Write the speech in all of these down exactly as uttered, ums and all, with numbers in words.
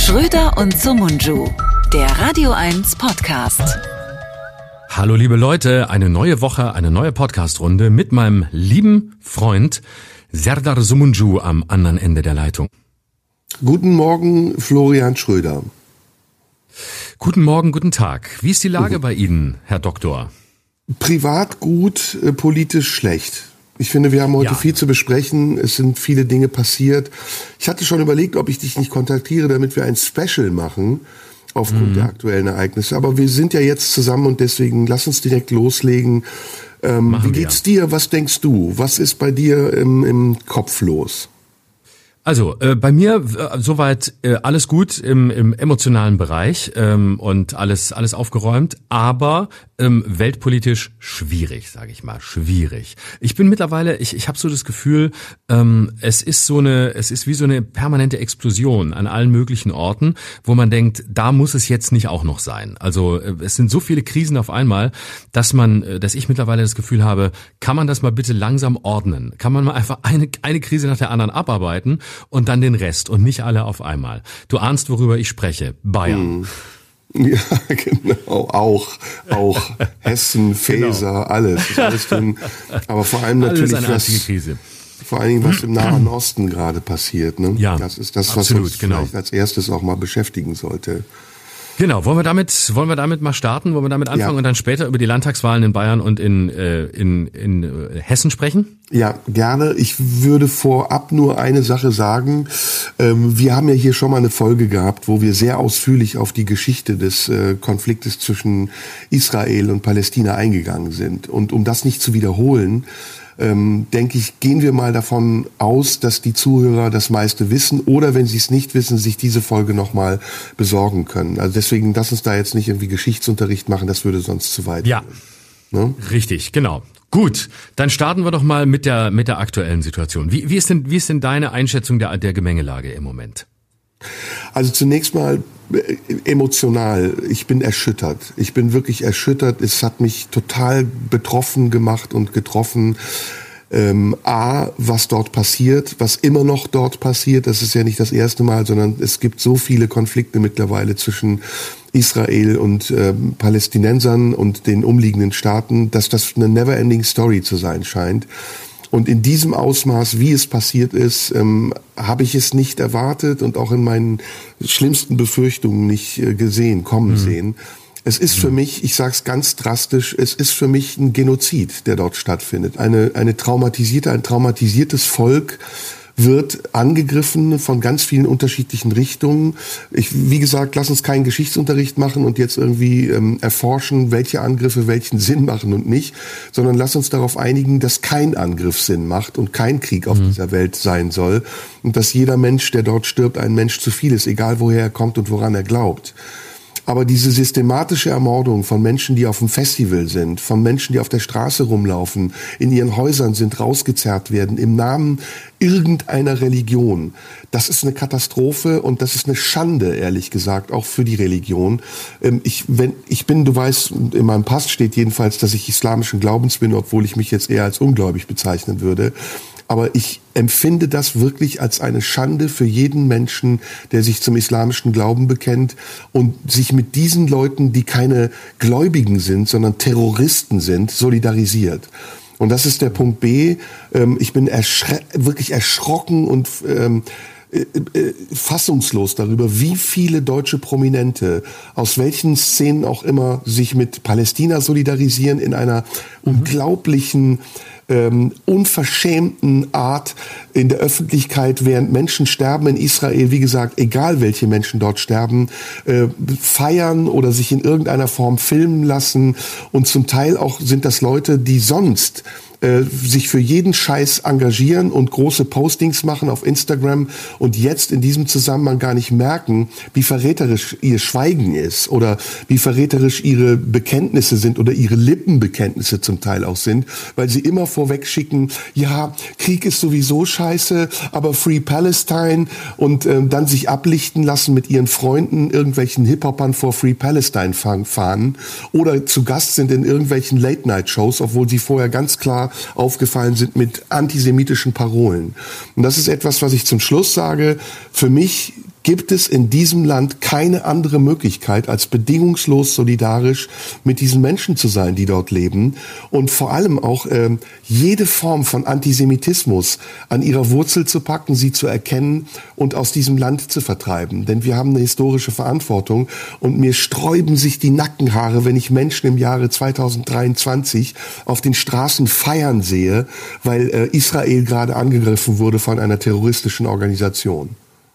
Schröder und Somunju, der Radio eins Podcast. Hallo liebe Leute, eine neue Woche, eine neue Podcast-Runde mit meinem lieben Freund Serdar Somunju am anderen Ende der Leitung. Guten Morgen, Florian Schröder. Guten Morgen, guten Tag. Wie ist die Lage mhm. bei Ihnen, Herr Doktor? Privat gut, äh, politisch schlecht. Ich finde, wir haben heute ja. viel zu besprechen. Es sind viele Dinge passiert. Ich hatte schon überlegt, ob ich dich nicht kontaktiere, damit wir ein Special machen aufgrund mhm. der aktuellen Ereignisse. Aber wir sind ja jetzt zusammen und deswegen lass uns direkt loslegen. Ähm, wie geht's wir. dir? Was denkst du? Was ist bei dir im, im Kopf los? Also äh, bei mir äh, soweit äh, alles gut im, im emotionalen Bereich ähm, und alles alles aufgeräumt, aber ähm, weltpolitisch schwierig, sage ich mal, schwierig. Ich bin mittlerweile, ich ich habe so das Gefühl, ähm, es ist so eine, es ist wie so eine permanente Explosion an allen möglichen Orten, wo man denkt, da muss es jetzt nicht auch noch sein. Also äh, es sind so viele Krisen auf einmal, dass man, äh, dass ich mittlerweile das Gefühl habe, kann man das mal bitte langsam ordnen? Kann man mal einfach eine eine Krise nach der anderen abarbeiten? Und dann den Rest und nicht alle auf einmal. Du ahnst, worüber ich spreche. Bayern. Ja, genau. Auch, auch Hessen, Faeser, genau. alles. Ist alles drin. Aber vor allem natürlich alles eine was, Krise. Vor allen Dingen, was im Nahen Osten gerade passiert. Ne? Ja, das ist das, was absolut, uns genau. vielleicht als erstes auch mal beschäftigen sollte. Genau, wollen wir damit, wollen wir damit mal starten, wollen wir damit anfangen ja. und dann später über die Landtagswahlen in Bayern und in, äh, in, in äh, Hessen sprechen? Ja, gerne. Ich würde vorab nur eine Sache sagen. Ähm, wir haben ja hier schon mal eine Folge gehabt, wo wir sehr ausführlich auf die Geschichte des äh, Konfliktes zwischen Israel und Palästina eingegangen sind. Und um das nicht zu wiederholen, Ähm, denke ich, gehen wir mal davon aus, dass die Zuhörer das meiste wissen oder wenn sie es nicht wissen, sich diese Folge nochmal besorgen können. Also deswegen, lass uns da jetzt nicht irgendwie Geschichtsunterricht machen, das würde sonst zu weit ja. gehen. Ne? Richtig, genau. Gut, dann starten wir doch mal mit der mit der aktuellen Situation. Wie, wie ist denn wie ist denn deine Einschätzung der der Gemengelage im Moment? Also zunächst mal äh, emotional. Ich bin erschüttert. Ich bin wirklich erschüttert. Es hat mich total betroffen gemacht und getroffen. Ähm, A, was dort passiert, was immer noch dort passiert. Das ist ja nicht das erste Mal, sondern es gibt so viele Konflikte mittlerweile zwischen Israel und äh, Palästinensern und den umliegenden Staaten, dass das eine never-ending Story zu sein scheint. Und in diesem Ausmaß, wie es passiert ist, ähm, habe ich es nicht erwartet und auch in meinen schlimmsten Befürchtungen nicht äh, gesehen, kommen mhm. sehen. Es ist mhm. für mich, ich sage es ganz drastisch, es ist für mich ein Genozid, der dort stattfindet. Eine, eine traumatisierte, ein traumatisiertes Volk wird angegriffen von ganz vielen unterschiedlichen Richtungen. Ich, wie gesagt, lass uns keinen Geschichtsunterricht machen und jetzt irgendwie ähm, erforschen, welche Angriffe welchen Sinn machen und nicht, sondern lass uns darauf einigen, dass kein Angriff Sinn macht und kein Krieg auf mhm. dieser Welt sein soll und dass jeder Mensch, der dort stirbt, ein Mensch zu viel ist, egal woher er kommt und woran er glaubt. Aber diese systematische Ermordung von Menschen, die auf dem Festival sind, von Menschen, die auf der Straße rumlaufen, in ihren Häusern sind, rausgezerrt werden, im Namen irgendeiner Religion, das ist eine Katastrophe und das ist eine Schande, ehrlich gesagt, auch für die Religion. Ich, wenn, ich bin, du weißt, in meinem Pass steht jedenfalls, dass ich islamischen Glaubens bin, obwohl ich mich jetzt eher als ungläubig bezeichnen würde. Aber ich empfinde das wirklich als eine Schande für jeden Menschen, der sich zum islamischen Glauben bekennt und sich mit diesen Leuten, die keine Gläubigen sind, sondern Terroristen sind, solidarisiert. Und das ist der Punkt B. Ich bin erschre- wirklich erschrocken und ähm, fassungslos darüber, wie viele deutsche Prominente aus welchen Szenen auch immer sich mit Palästina solidarisieren in einer mhm. unglaublichen Ähm, unverschämten Art in der Öffentlichkeit, während Menschen sterben in Israel, wie gesagt, egal welche Menschen dort sterben, äh, feiern oder sich in irgendeiner Form filmen lassen. Und zum Teil auch sind das Leute, die sonst äh, sich für jeden Scheiß engagieren und große Postings machen auf Instagram und jetzt in diesem Zusammenhang gar nicht merken, wie verräterisch ihr Schweigen ist oder wie verräterisch ihre Bekenntnisse sind oder ihre Lippenbekenntnisse zum Teil auch sind, weil sie immer vorweg schicken, ja, Krieg ist sowieso scheiße, aber Free Palestine und ähm, dann sich ablichten lassen mit ihren Freunden, irgendwelchen Hip-Hopern vor Free Palestine fahren oder zu Gast sind in irgendwelchen Late-Night-Shows, obwohl sie vorher ganz klar aufgefallen sind mit antisemitischen Parolen. Und das ist etwas, was ich zum Schluss sage. Für mich gibt es in diesem Land keine andere Möglichkeit, als bedingungslos solidarisch mit diesen Menschen zu sein, die dort leben und vor allem auch äh, jede Form von Antisemitismus an ihrer Wurzel zu packen, sie zu erkennen und aus diesem Land zu vertreiben. Denn wir haben eine historische Verantwortung und mir sträuben sich die Nackenhaare, wenn ich Menschen im Jahre zweitausenddreiundzwanzig auf den Straßen feiern sehe, weil äh, Israel gerade angegriffen wurde von einer terroristischen Organisation.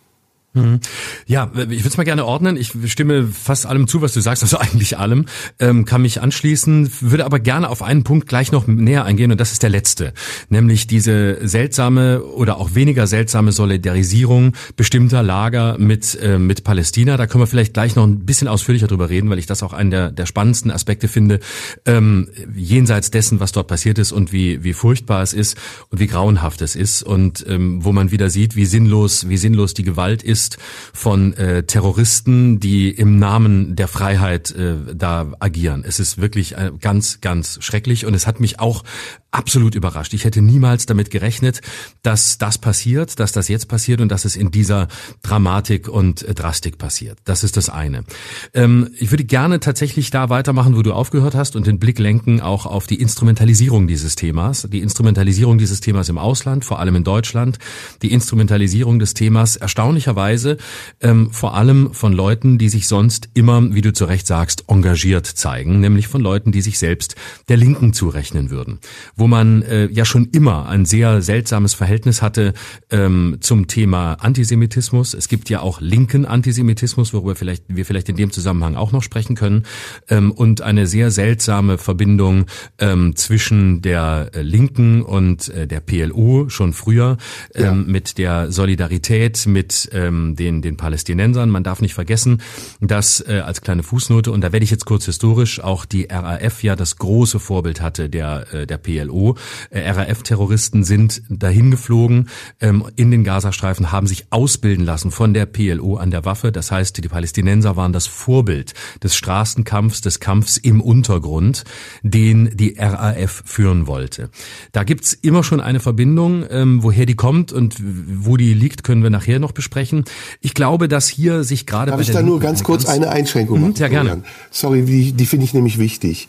Ja, ich würde es mal gerne ordnen. Ich stimme fast allem zu, was du sagst, also eigentlich allem, ähm, kann mich anschließen, würde aber gerne auf einen Punkt gleich noch näher eingehen und das ist der letzte, nämlich diese seltsame oder auch weniger seltsame Solidarisierung bestimmter Lager mit äh, mit Palästina. Da können wir vielleicht gleich noch ein bisschen ausführlicher drüber reden, weil ich das auch einen der, der spannendsten Aspekte finde, ähm, jenseits dessen, was dort passiert ist und wie wie furchtbar es ist und wie grauenhaft es ist und ähm, wo man wieder sieht, wie sinnlos wie sinnlos die Gewalt ist von äh, Terroristen, die im Namen der Freiheit äh, da agieren. Es ist wirklich äh, ganz, ganz schrecklich und es hat mich auch absolut überrascht. Ich hätte niemals damit gerechnet, dass das passiert, dass das jetzt passiert und dass es in dieser Dramatik und äh, Drastik passiert. Das ist das eine. Ähm, ich würde gerne tatsächlich da weitermachen, wo du aufgehört hast und den Blick lenken auch auf die Instrumentalisierung dieses Themas. Die Instrumentalisierung dieses Themas im Ausland, vor allem in Deutschland. Die Instrumentalisierung des Themas erstaunlicherweise ähm, vor allem von Leuten, die sich sonst immer, wie du zu Recht sagst, engagiert zeigen, nämlich von Leuten, die sich selbst der Linken zurechnen würden. Wo man äh, ja schon immer ein sehr seltsames Verhältnis hatte ähm, zum Thema Antisemitismus. Es gibt ja auch linken Antisemitismus, worüber vielleicht wir vielleicht in dem Zusammenhang auch noch sprechen können, ähm, und eine sehr seltsame Verbindung ähm, zwischen der äh, Linken und äh, der P L O schon früher, ähm, ja. mit der Solidarität mit ähm, den den Palästinensern. Man darf nicht vergessen, dass äh, als kleine Fußnote, und da werde ich jetzt kurz historisch, auch die R A F ja das große Vorbild hatte der äh, der P L O. R A F-Terroristen sind dahin geflogen ähm, in den Gazastreifen, haben sich ausbilden lassen von der P L O an der Waffe. Das heißt, die Palästinenser waren das Vorbild des Straßenkampfs, des Kampfs im Untergrund, den die R A F führen wollte. Da gibt's immer schon eine Verbindung, ähm, woher die kommt und wo die liegt, können wir nachher noch besprechen. Ich glaube, dass hier sich gerade Darf bei ich der da nur Linken ganz kurz eine Einschränkung machen? Ja, gerne. Sorry, die, die finde ich nämlich wichtig.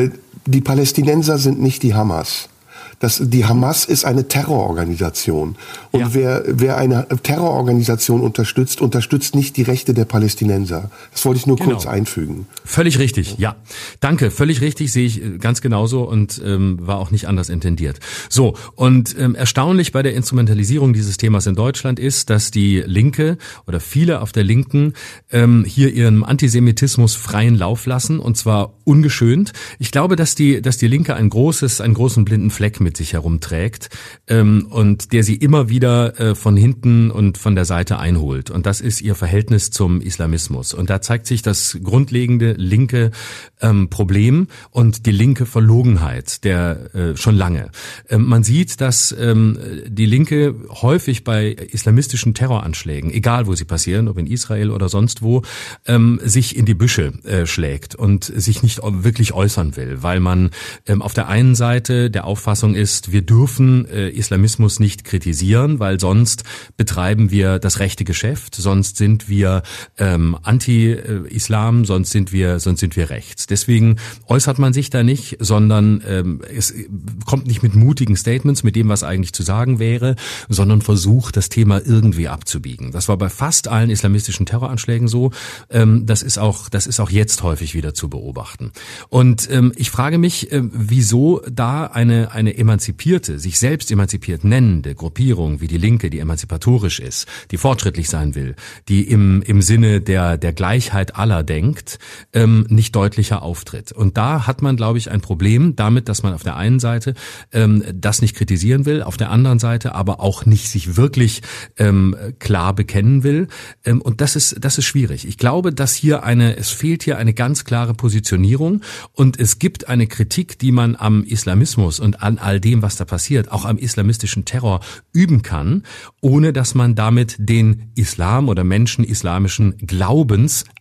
Die Palästinenser sind nicht die Hamas. Das, die Hamas ist eine Terrororganisation. Und ja. wer, wer eine Terrororganisation unterstützt, unterstützt nicht die Rechte der Palästinenser. Das wollte ich nur genau. kurz einfügen. Völlig richtig, ja. Danke, völlig richtig, sehe ich ganz genauso und ähm, war auch nicht anders intendiert. So, und ähm, erstaunlich bei der Instrumentalisierung dieses Themas in Deutschland ist, dass die Linke oder viele auf der Linken ähm, hier ihren Antisemitismus freien Lauf lassen und zwar ungeschönt. Ich glaube, dass die, dass die Linke ein großes, einen großen blinden Fleck mit sich herumträgt ähm, und der sie immer wieder äh, von hinten und von der Seite einholt. Und das ist ihr Verhältnis zum Islamismus. Und da zeigt sich das grundlegende linke ähm, Problem und die linke Verlogenheit der äh, schon lange. Ähm, man sieht, dass ähm, die Linke häufig bei islamistischen Terroranschlägen, egal wo sie passieren, ob in Israel oder sonst wo, ähm, sich in die Büsche äh, schlägt und sich nicht wirklich äußern will, weil man ähm, auf der einen Seite der Auffassung ist, wir dürfen äh, Islamismus nicht kritisieren, weil sonst betreiben wir das rechte Geschäft, sonst sind wir ähm, Anti-Islam, sonst sind wir sonst sind wir rechts. Deswegen äußert man sich da nicht, sondern ähm, es kommt nicht mit mutigen Statements, mit dem, was eigentlich zu sagen wäre, sondern versucht, das Thema irgendwie abzubiegen. Das war bei fast allen islamistischen Terroranschlägen so. Ähm, das ist auch das ist auch jetzt häufig wieder zu beobachten. Und ähm, ich frage mich, äh, wieso da eine eine emanzipierte, sich selbst emanzipiert nennende Gruppierung wie die Linke, die emanzipatorisch ist, die fortschrittlich sein will, die im im Sinne der der Gleichheit aller denkt, ähm, nicht deutlicher auftritt. Und da hat man, glaube ich, ein Problem damit, dass man auf der einen Seite ähm, das nicht kritisieren will, auf der anderen Seite aber auch nicht sich wirklich ähm, klar bekennen will. Ähm, und das ist das ist schwierig. Ich glaube, dass hier eine es fehlt hier eine ganz klare Positionierung und es gibt eine Kritik, die man am Islamismus und an all dem, was da passiert, auch am islamistischen Terror üben kann, ohne dass man damit den Islam oder Menschen islamischen Glaubens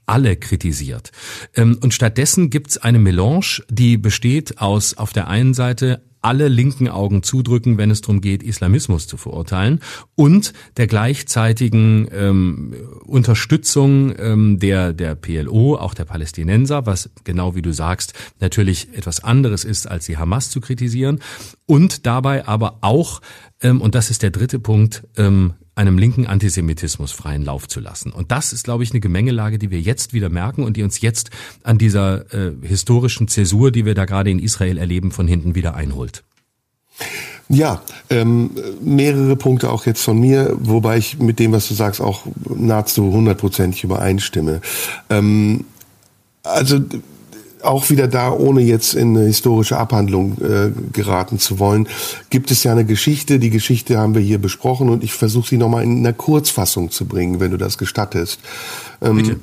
alle kritisiert. Und stattdessen gibt's eine Melange, die besteht aus auf der einen Seite alle linken Augen zudrücken, wenn es darum geht, Islamismus zu verurteilen, und der gleichzeitigen ähm, Unterstützung ähm, der der P L O, auch der Palästinenser, was genau wie du sagst natürlich etwas anderes ist, als die Hamas zu kritisieren, und dabei aber auch, ähm, und das ist der dritte Punkt, ähm, einem linken Antisemitismus freien Lauf zu lassen. Und das ist, glaube ich, eine Gemengelage, die wir jetzt wieder merken und die uns jetzt an dieser äh, historischen Zäsur, die wir da gerade in Israel erleben, von hinten wieder einholt. Ja, ähm, mehrere Punkte auch jetzt von mir, wobei ich mit dem, was du sagst, auch nahezu hundertprozentig übereinstimme. Ähm, also auch wieder da, ohne jetzt in eine historische Abhandlung äh, geraten zu wollen, gibt es ja eine Geschichte. Die Geschichte haben wir hier besprochen und ich versuche sie nochmal in einer Kurzfassung zu bringen, wenn du das gestattest. Ähm, Bitte.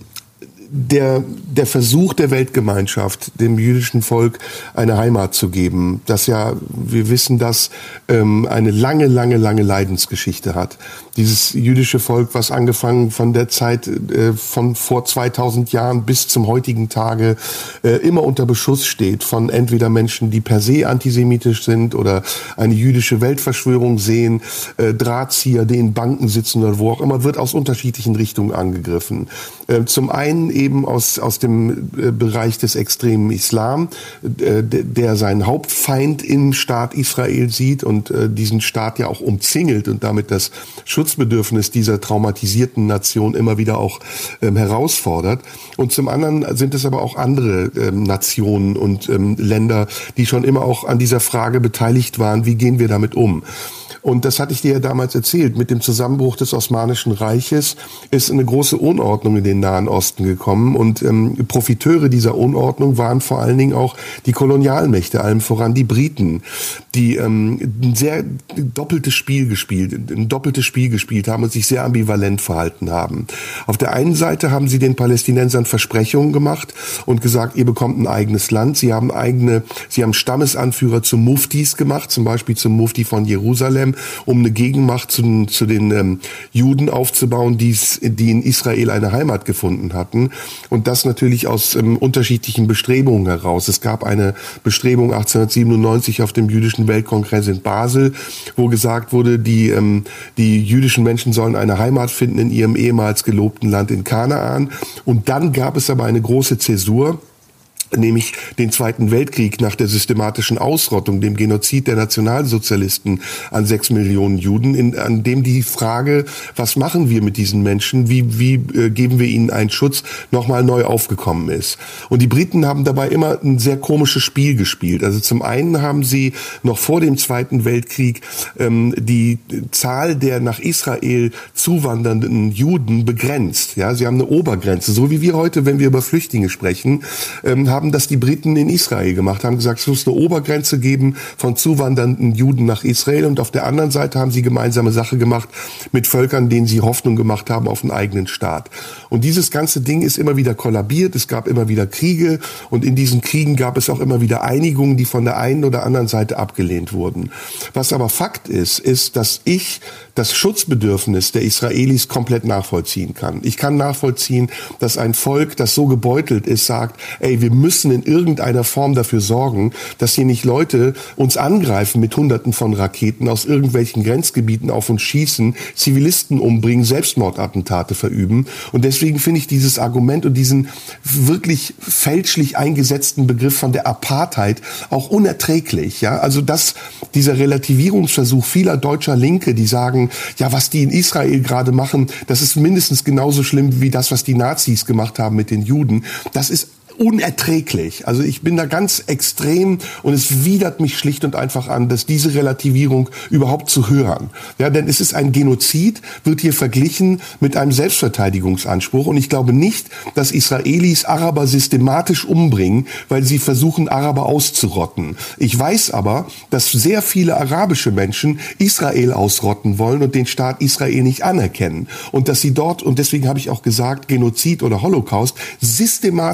Der, der Versuch der Weltgemeinschaft, dem jüdischen Volk eine Heimat zu geben, das ja, wir wissen, dass ähm, eine lange, lange, lange Leidensgeschichte hat. Dieses jüdische Volk, was angefangen von der Zeit äh, von vor zweitausend Jahren bis zum heutigen Tage äh, immer unter Beschuss steht von entweder Menschen, die per se antisemitisch sind oder eine jüdische Weltverschwörung sehen, äh, Drahtzieher, die in Banken sitzen oder wo auch immer, wird aus unterschiedlichen Richtungen angegriffen. Äh, zum einen eben aus aus dem äh, Bereich des extremen Islam, äh, der seinen Hauptfeind im Staat Israel sieht und äh, diesen Staat ja auch umzingelt und damit das Schutzbedürfnis dieser traumatisierten Nation immer wieder auch ähm, herausfordert. Und zum anderen sind es aber auch andere ähm, Nationen und ähm, Länder, die schon immer auch an dieser Frage beteiligt waren, wie gehen wir damit um? Und das hatte ich dir ja damals erzählt. Mit dem Zusammenbruch des Osmanischen Reiches ist eine große Unordnung in den Nahen Osten gekommen. Und ähm, Profiteure dieser Unordnung waren vor allen Dingen auch die Kolonialmächte, allem voran die Briten, die ähm, ein sehr doppeltes Spiel gespielt, ein doppeltes Spiel gespielt haben und sich sehr ambivalent verhalten haben. Auf der einen Seite haben sie den Palästinensern Versprechungen gemacht und gesagt, ihr bekommt ein eigenes Land. Sie haben eigene, sie haben Stammesanführer zu Muftis gemacht, zum Beispiel zum Mufti von Jerusalem, um eine Gegenmacht zu, zu den ähm, Juden aufzubauen, die's, die in Israel eine Heimat gefunden hatten. Und das natürlich aus ähm, unterschiedlichen Bestrebungen heraus. Es gab eine Bestrebung achtzehnhundertsiebenundneunzig auf dem Jüdischen Weltkongress in Basel, wo gesagt wurde, die, ähm, die jüdischen Menschen sollen eine Heimat finden in ihrem ehemals gelobten Land in Kanaan. Und dann gab es aber eine große Zäsur, nämlich den Zweiten Weltkrieg nach der systematischen Ausrottung, dem Genozid der Nationalsozialisten an sechs Millionen Juden, in, an dem die Frage, was machen wir mit diesen Menschen, wie, wie äh, geben wir ihnen einen Schutz, nochmal neu aufgekommen ist. Und die Briten haben dabei immer ein sehr komisches Spiel gespielt. Also zum einen haben sie noch vor dem Zweiten Weltkrieg ähm, die Zahl der nach Israel zuwandernden Juden begrenzt. Ja, sie haben eine Obergrenze, so wie wir heute, wenn wir über Flüchtlinge sprechen, ähm, haben das die Briten in Israel gemacht, haben gesagt, es muss eine Obergrenze geben von zuwandernden Juden nach Israel, und auf der anderen Seite haben sie gemeinsame Sache gemacht mit Völkern, denen sie Hoffnung gemacht haben auf einen eigenen Staat. Und dieses ganze Ding ist immer wieder kollabiert, es gab immer wieder Kriege, und in diesen Kriegen gab es auch immer wieder Einigungen, die von der einen oder anderen Seite abgelehnt wurden. Was aber Fakt ist, ist, dass ich das Schutzbedürfnis der Israelis komplett nachvollziehen kann. Ich kann nachvollziehen, dass ein Volk, das so gebeutelt ist, sagt, ey, wir müssen in irgendeiner Form dafür sorgen, dass hier nicht Leute uns angreifen mit Hunderten von Raketen aus irgendwelchen Grenzgebieten auf uns schießen, Zivilisten umbringen, Selbstmordattentate verüben. Und deswegen finde ich dieses Argument und diesen wirklich fälschlich eingesetzten Begriff von der Apartheid auch unerträglich. Ja, also dass dieser Relativierungsversuch vieler deutscher Linke, die sagen, ja, was die in Israel gerade machen, das ist mindestens genauso schlimm wie das, was die Nazis gemacht haben mit den Juden. Das ist unerträglich. Also ich bin da ganz extrem, und es widert mich schlicht und einfach an, dass diese Relativierung überhaupt zu hören. Ja, denn es ist ein Genozid, wird hier verglichen mit einem Selbstverteidigungsanspruch, und ich glaube nicht, dass Israelis Araber systematisch umbringen, weil sie versuchen, Araber auszurotten. Ich weiß aber, dass sehr viele arabische Menschen Israel ausrotten wollen und den Staat Israel nicht anerkennen. Und dass sie dort, und deswegen habe ich auch gesagt, Genozid oder Holocaust, systematisch ja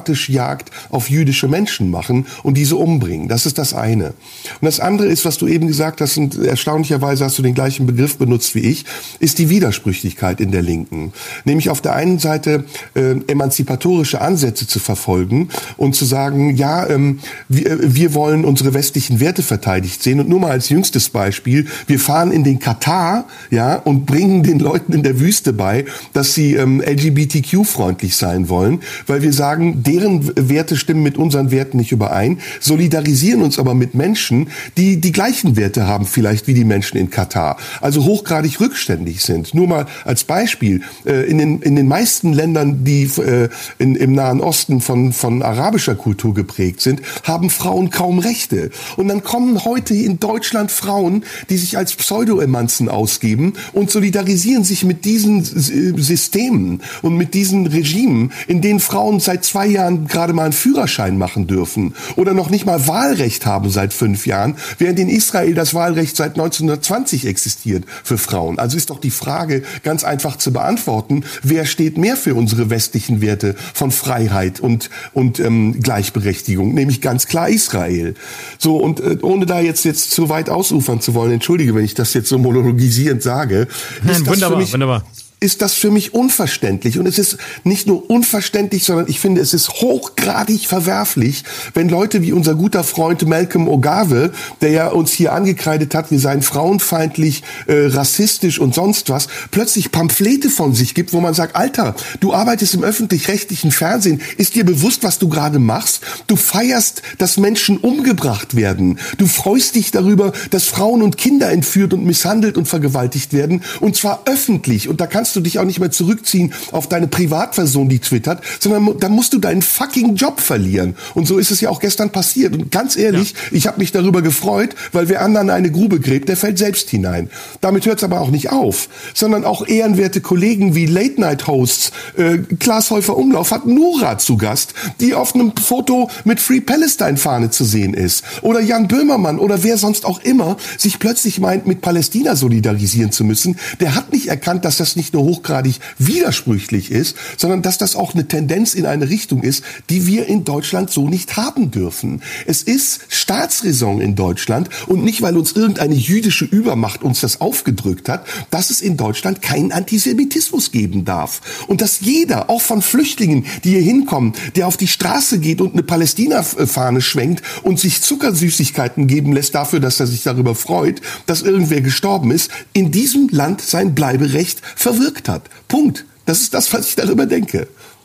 Jagd auf jüdische Menschen machen und diese umbringen. Das ist das eine. Und das andere ist, was du eben gesagt hast, und erstaunlicherweise hast du den gleichen Begriff benutzt wie ich, ist die Widersprüchlichkeit in der Linken. Nämlich auf der einen Seite äh, emanzipatorische Ansätze zu verfolgen und zu sagen, ja, ähm, wir, wir wollen unsere westlichen Werte verteidigt sehen. Und nur mal als jüngstes Beispiel, wir fahren in den Katar, ja, und bringen den Leuten in der Wüste bei, dass sie ähm, L G B T Q-freundlich sein wollen, weil wir sagen, deren Werte stimmen mit unseren Werten nicht überein, solidarisieren uns aber mit Menschen, die die gleichen Werte haben vielleicht wie die Menschen in Katar, also hochgradig rückständig sind. Nur mal als Beispiel, äh, in den in den meisten Ländern, die äh, in, im Nahen Osten von von arabischer Kultur geprägt sind, haben Frauen kaum Rechte. Und dann kommen heute in Deutschland Frauen, die sich als Pseudo-Emanzen ausgeben und solidarisieren sich mit diesen Systemen und mit diesen Regimen, in denen Frauen seit zwei Jahren gerade mal einen Führerschein machen dürfen oder noch nicht mal Wahlrecht haben seit fünf Jahren, während in Israel das Wahlrecht seit neunzehnhundertzwanzig existiert für Frauen. Also ist doch die Frage ganz einfach zu beantworten, wer steht mehr für unsere westlichen Werte von Freiheit und und ähm, Gleichberechtigung, nämlich ganz klar Israel. So, und äh, ohne da jetzt jetzt zu weit ausufern zu wollen, entschuldige, wenn ich das jetzt so monologisierend sage, Nein, ist das wunderbar, für mich wunderbar. ist das für mich unverständlich. Und es ist nicht nur unverständlich, sondern ich finde, es ist hochgradig verwerflich, wenn Leute wie unser guter Freund Malcolm Ogave, der ja uns hier angekreidet hat, wir seien frauenfeindlich, äh, rassistisch und sonst was, plötzlich Pamphlete von sich gibt, wo man sagt, Alter, du arbeitest im öffentlich-rechtlichen Fernsehen, ist dir bewusst, was du gerade machst? Du feierst, dass Menschen umgebracht werden. Du freust dich darüber, dass Frauen und Kinder entführt und misshandelt und vergewaltigt werden, und zwar öffentlich. Und da kannst du dich auch nicht mehr zurückziehen auf deine Privatperson, die twittert, sondern da musst du deinen fucking Job verlieren. Und so ist es ja auch gestern passiert. Und ganz ehrlich, ja. ich habe mich darüber gefreut, weil wer anderen eine Grube gräbt, der fällt selbst hinein. Damit hört es aber auch nicht auf, sondern auch ehrenwerte Kollegen wie Late-Night-Hosts, äh, Klaas Häufer Umlauf hat Nura zu Gast, die auf einem Foto mit Free Palestine-Fahne zu sehen ist. Oder Jan Böhmermann oder wer sonst auch immer sich plötzlich meint, mit Palästina solidarisieren zu müssen. Der hat nicht erkannt, dass das nicht nur hochgradig widersprüchlich ist, sondern dass das auch eine Tendenz in eine Richtung ist, die wir in Deutschland so nicht haben dürfen. Es ist Staatsräson in Deutschland, und nicht, weil uns irgendeine jüdische Übermacht uns das aufgedrückt hat, dass es in Deutschland keinen Antisemitismus geben darf. Und dass jeder, auch von Flüchtlingen, die hier hinkommen, der auf die Straße geht und eine Palästina-Fahne schwenkt und sich Zuckersüßigkeiten geben lässt dafür, dass er sich darüber freut, dass irgendwer gestorben ist, in diesem Land sein Bleiberecht verwirkt hat. Punkt. Das ist das, was ich darüber denke.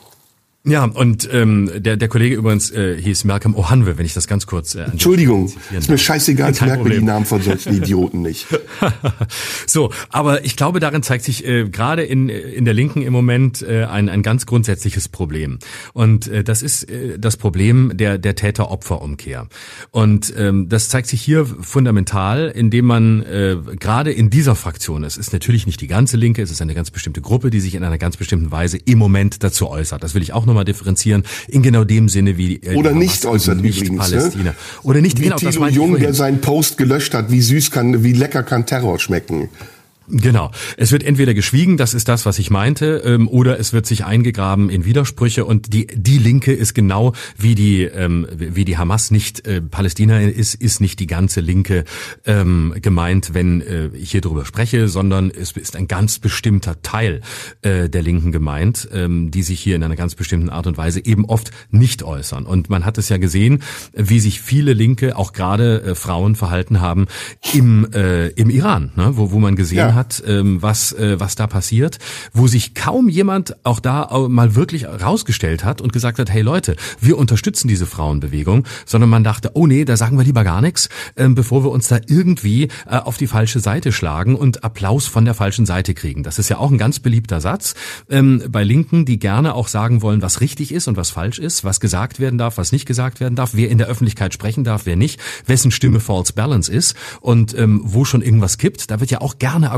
Ja, und ähm, der der Kollege übrigens äh, hieß Malcolm Ohanwe, wenn ich das ganz kurz... Äh, Entschuldigung, ist mir scheißegal, ich merke mir die Namen von solchen Idioten nicht. So, aber ich glaube, darin zeigt sich äh, gerade in in der Linken im Moment äh, ein ein ganz grundsätzliches Problem. Und äh, das ist äh, das Problem der der Täter-Opfer-Umkehr. Und ähm, das zeigt sich hier fundamental, indem man äh, gerade in dieser Fraktion, es ist natürlich nicht die ganze Linke, es ist eine ganz bestimmte Gruppe, die sich in einer ganz bestimmten Weise im Moment dazu äußert. Das will ich auch noch mal differenzieren, in genau dem Sinne wie äh, oder nicht äußert nicht übrigens, Palästina ne? Oder nicht, wie genau, Thilo das meine ich Jung, vorhin. der seinen Post gelöscht hat, wie süß kann, wie lecker kann Terror schmecken. Genau. Es wird entweder geschwiegen, das ist das, was ich meinte, ähm, oder es wird sich eingegraben in Widersprüche, und die die Linke ist genau wie die ähm, wie die Hamas nicht äh, Palästina ist, ist nicht die ganze Linke ähm, gemeint, wenn äh, ich hier drüber spreche, sondern es ist ein ganz bestimmter Teil äh, der Linken gemeint, ähm, die sich hier in einer ganz bestimmten Art und Weise eben oft nicht äußern. Und man hat es ja gesehen, wie sich viele Linke, auch gerade äh, Frauen, verhalten haben im äh, im Iran, ne? wo wo man gesehen ja. hat, ähm, was äh, was da passiert, wo sich kaum jemand auch da mal wirklich rausgestellt hat und gesagt hat, hey Leute, wir unterstützen diese Frauenbewegung, sondern man dachte, oh nee, da sagen wir lieber gar nichts, ähm, bevor wir uns da irgendwie äh, auf die falsche Seite schlagen und Applaus von der falschen Seite kriegen. Das ist ja auch ein ganz beliebter Satz ähm, bei Linken, die gerne auch sagen wollen, was richtig ist und was falsch ist, was gesagt werden darf, was nicht gesagt werden darf, wer in der Öffentlichkeit sprechen darf, wer nicht, wessen Stimme False Balance ist, und ähm, wo schon irgendwas kippt, da wird ja auch gerne argumentiert,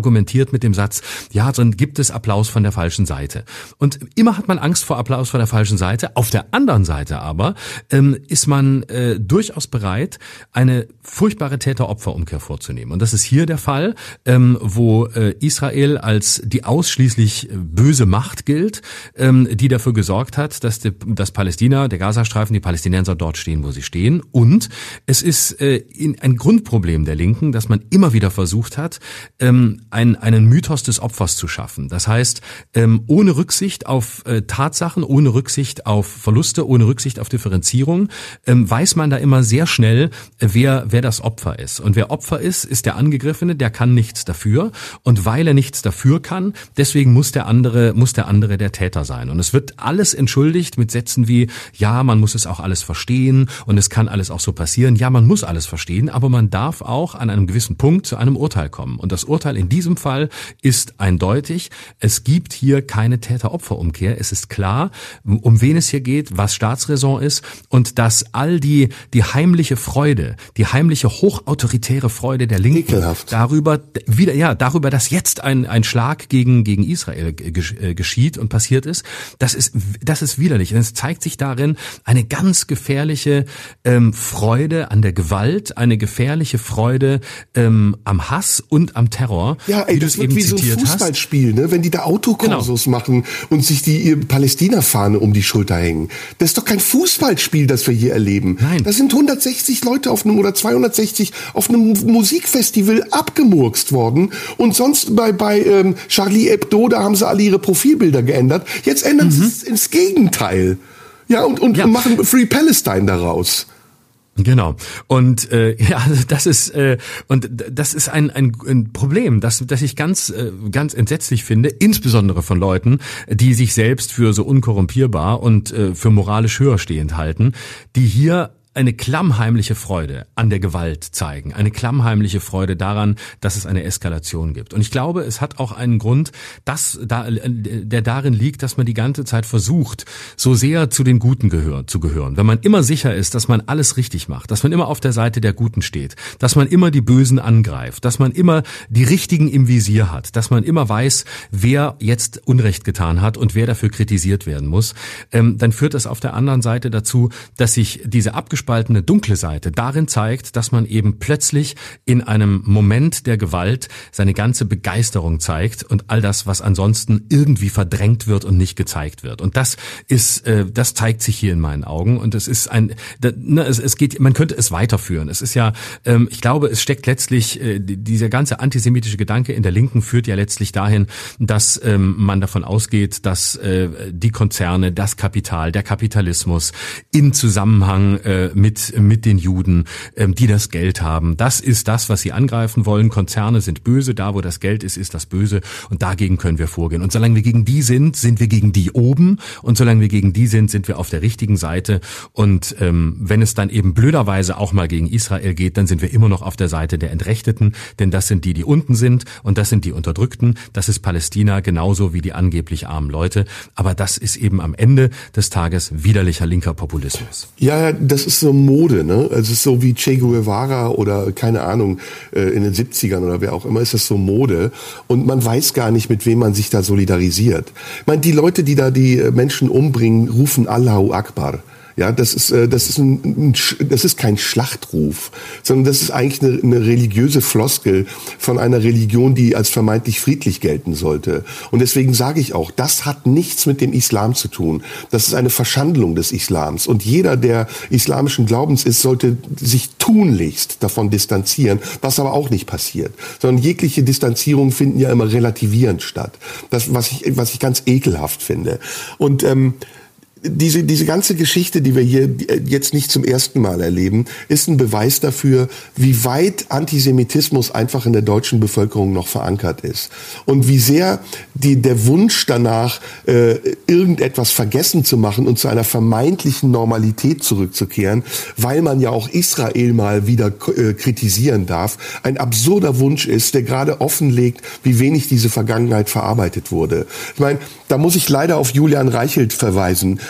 argumentiert mit dem Satz, ja, dann gibt es Applaus von der falschen Seite. Und immer hat man Angst vor Applaus von der falschen Seite. Auf der anderen Seite aber ähm, ist man äh, durchaus bereit, eine furchtbare Täter-Opfer-Umkehr vorzunehmen. Und das ist hier der Fall, ähm, wo äh, Israel als die ausschließlich böse Macht gilt, ähm, die dafür gesorgt hat, dass, die, dass Palästina, der Gazastreifen, die Palästinenser dort stehen, wo sie stehen. Und es ist äh, in, ein Grundproblem der Linken, dass man immer wieder versucht hat, ähm, ein, einen Mythos des Opfers zu schaffen. Das heißt, ähm, ohne Rücksicht auf äh, Tatsachen, ohne Rücksicht auf Verluste, ohne Rücksicht auf Differenzierung, ähm, weiß man da immer sehr schnell, äh, wer, wer das Opfer ist. Und wer Opfer ist, ist der Angegriffene, der kann nichts dafür. Und weil er nichts dafür kann, deswegen muss der andere, muss der andere der Täter sein. Und es wird alles entschuldigt mit Sätzen wie, ja, man muss es auch alles verstehen und es kann alles auch so passieren. Ja, man muss alles verstehen, aber man darf auch an einem gewissen Punkt zu einem Urteil kommen. Und das Urteil in diesem Fall ist eindeutig. Es gibt hier keine Täter-Opfer-Umkehr. Es ist klar, um wen es hier geht, was Staatsräson ist und dass all die, die heimliche Freude, die heimliche hochautoritäre Freude der Linken Ekelhaft. darüber, wieder, ja, darüber, dass jetzt ein, ein Schlag gegen, gegen Israel geschieht und passiert ist, das ist, das ist widerlich. Und es zeigt sich darin eine ganz gefährliche ähm, Freude an der Gewalt, eine gefährliche Freude ähm, am Hass und am Terror. Ja, ey, das wird wie so ein Fußballspiel, ne? Wenn die da Autokursus genau. machen und sich die Palästina-Fahne um die Schulter hängen. Das ist doch kein Fußballspiel, das wir hier erleben. Nein. Da sind hundertsechzig Leute auf einem oder zweihundertsechzig auf einem Musikfestival abgemurkst worden und sonst bei bei ähm, Charlie Hebdo, da haben sie alle ihre Profilbilder geändert. Jetzt ändern mhm. sie es ins Gegenteil. Ja, und, und ja. machen Free Palestine daraus. Genau. Und äh, ja, das ist äh, und das ist ein, ein ein Problem, das das ich ganz äh, ganz entsetzlich finde, insbesondere von Leuten, die sich selbst für so unkorrumpierbar und äh, für moralisch höherstehend halten, die hier eine klammheimliche Freude an der Gewalt zeigen, eine klammheimliche Freude daran, dass es eine Eskalation gibt. Und ich glaube, es hat auch einen Grund, dass da, der darin liegt, dass man die ganze Zeit versucht, so sehr zu den Guten gehör, zu gehören. Wenn man immer sicher ist, dass man alles richtig macht, dass man immer auf der Seite der Guten steht, dass man immer die Bösen angreift, dass man immer die Richtigen im Visier hat, dass man immer weiß, wer jetzt Unrecht getan hat und wer dafür kritisiert werden muss, ähm, dann führt das auf der anderen Seite dazu, dass sich diese abgespaltene dunkle Seite darin zeigt, dass man eben plötzlich in einem Moment der Gewalt seine ganze Begeisterung zeigt und all das, was ansonsten irgendwie verdrängt wird und nicht gezeigt wird. Und das ist, äh, das zeigt sich hier in meinen Augen. Und es ist ein, da, ne, es, es geht, man könnte es weiterführen. Es ist ja, ähm, ich glaube, es steckt letztlich, äh, dieser ganze antisemitische Gedanke in der Linken führt ja letztlich dahin, dass ähm, man davon ausgeht, dass äh, die Konzerne, das Kapital, der Kapitalismus in Zusammenhang äh, mit mit den Juden, ähm, die das Geld haben. Das ist das, was sie angreifen wollen. Konzerne sind böse, da wo das Geld ist, ist das böse und dagegen können wir vorgehen. Und solange wir gegen die sind, sind wir gegen die oben und solange wir gegen die sind, sind wir auf der richtigen Seite und ähm, wenn es dann eben blöderweise auch mal gegen Israel geht, dann sind wir immer noch auf der Seite der Entrechteten, denn das sind die, die unten sind und das sind die Unterdrückten. Das ist Palästina genauso wie die angeblich armen Leute, aber das ist eben am Ende des Tages widerlicher linker Populismus. Ja, das ist so Mode, ne? Also es ist so wie Che Guevara oder keine Ahnung, in den siebzigern oder wer auch immer, ist das so Mode. Und man weiß gar nicht, mit wem man sich da solidarisiert. Ich meine, die Leute, die da die Menschen umbringen, rufen Allahu Akbar. Ja, das ist das ist ein, das ist kein Schlachtruf, sondern das ist eigentlich eine, eine religiöse Floskel von einer Religion, die als vermeintlich friedlich gelten sollte. Und deswegen sage ich auch, das hat nichts mit dem Islam zu tun. Das ist eine Verschandlung des Islams. Und jeder, der islamischen Glaubens ist, sollte sich tunlichst davon distanzieren, was aber auch nicht passiert. Sondern jegliche Distanzierungen finden ja immer relativierend statt. Das, was ich was ich ganz ekelhaft finde. Und ähm, Diese, diese ganze Geschichte, die wir hier jetzt nicht zum ersten Mal erleben, ist ein Beweis dafür, wie weit Antisemitismus einfach in der deutschen Bevölkerung noch verankert ist. Und wie sehr die, der Wunsch danach, äh, irgendetwas vergessen zu machen und zu einer vermeintlichen Normalität zurückzukehren, weil man ja auch Israel mal wieder äh, kritisieren darf, ein absurder Wunsch ist, der gerade offenlegt, wie wenig diese Vergangenheit verarbeitet wurde. Ich meine, da muss ich leider auf Julian Reichelt verweisen,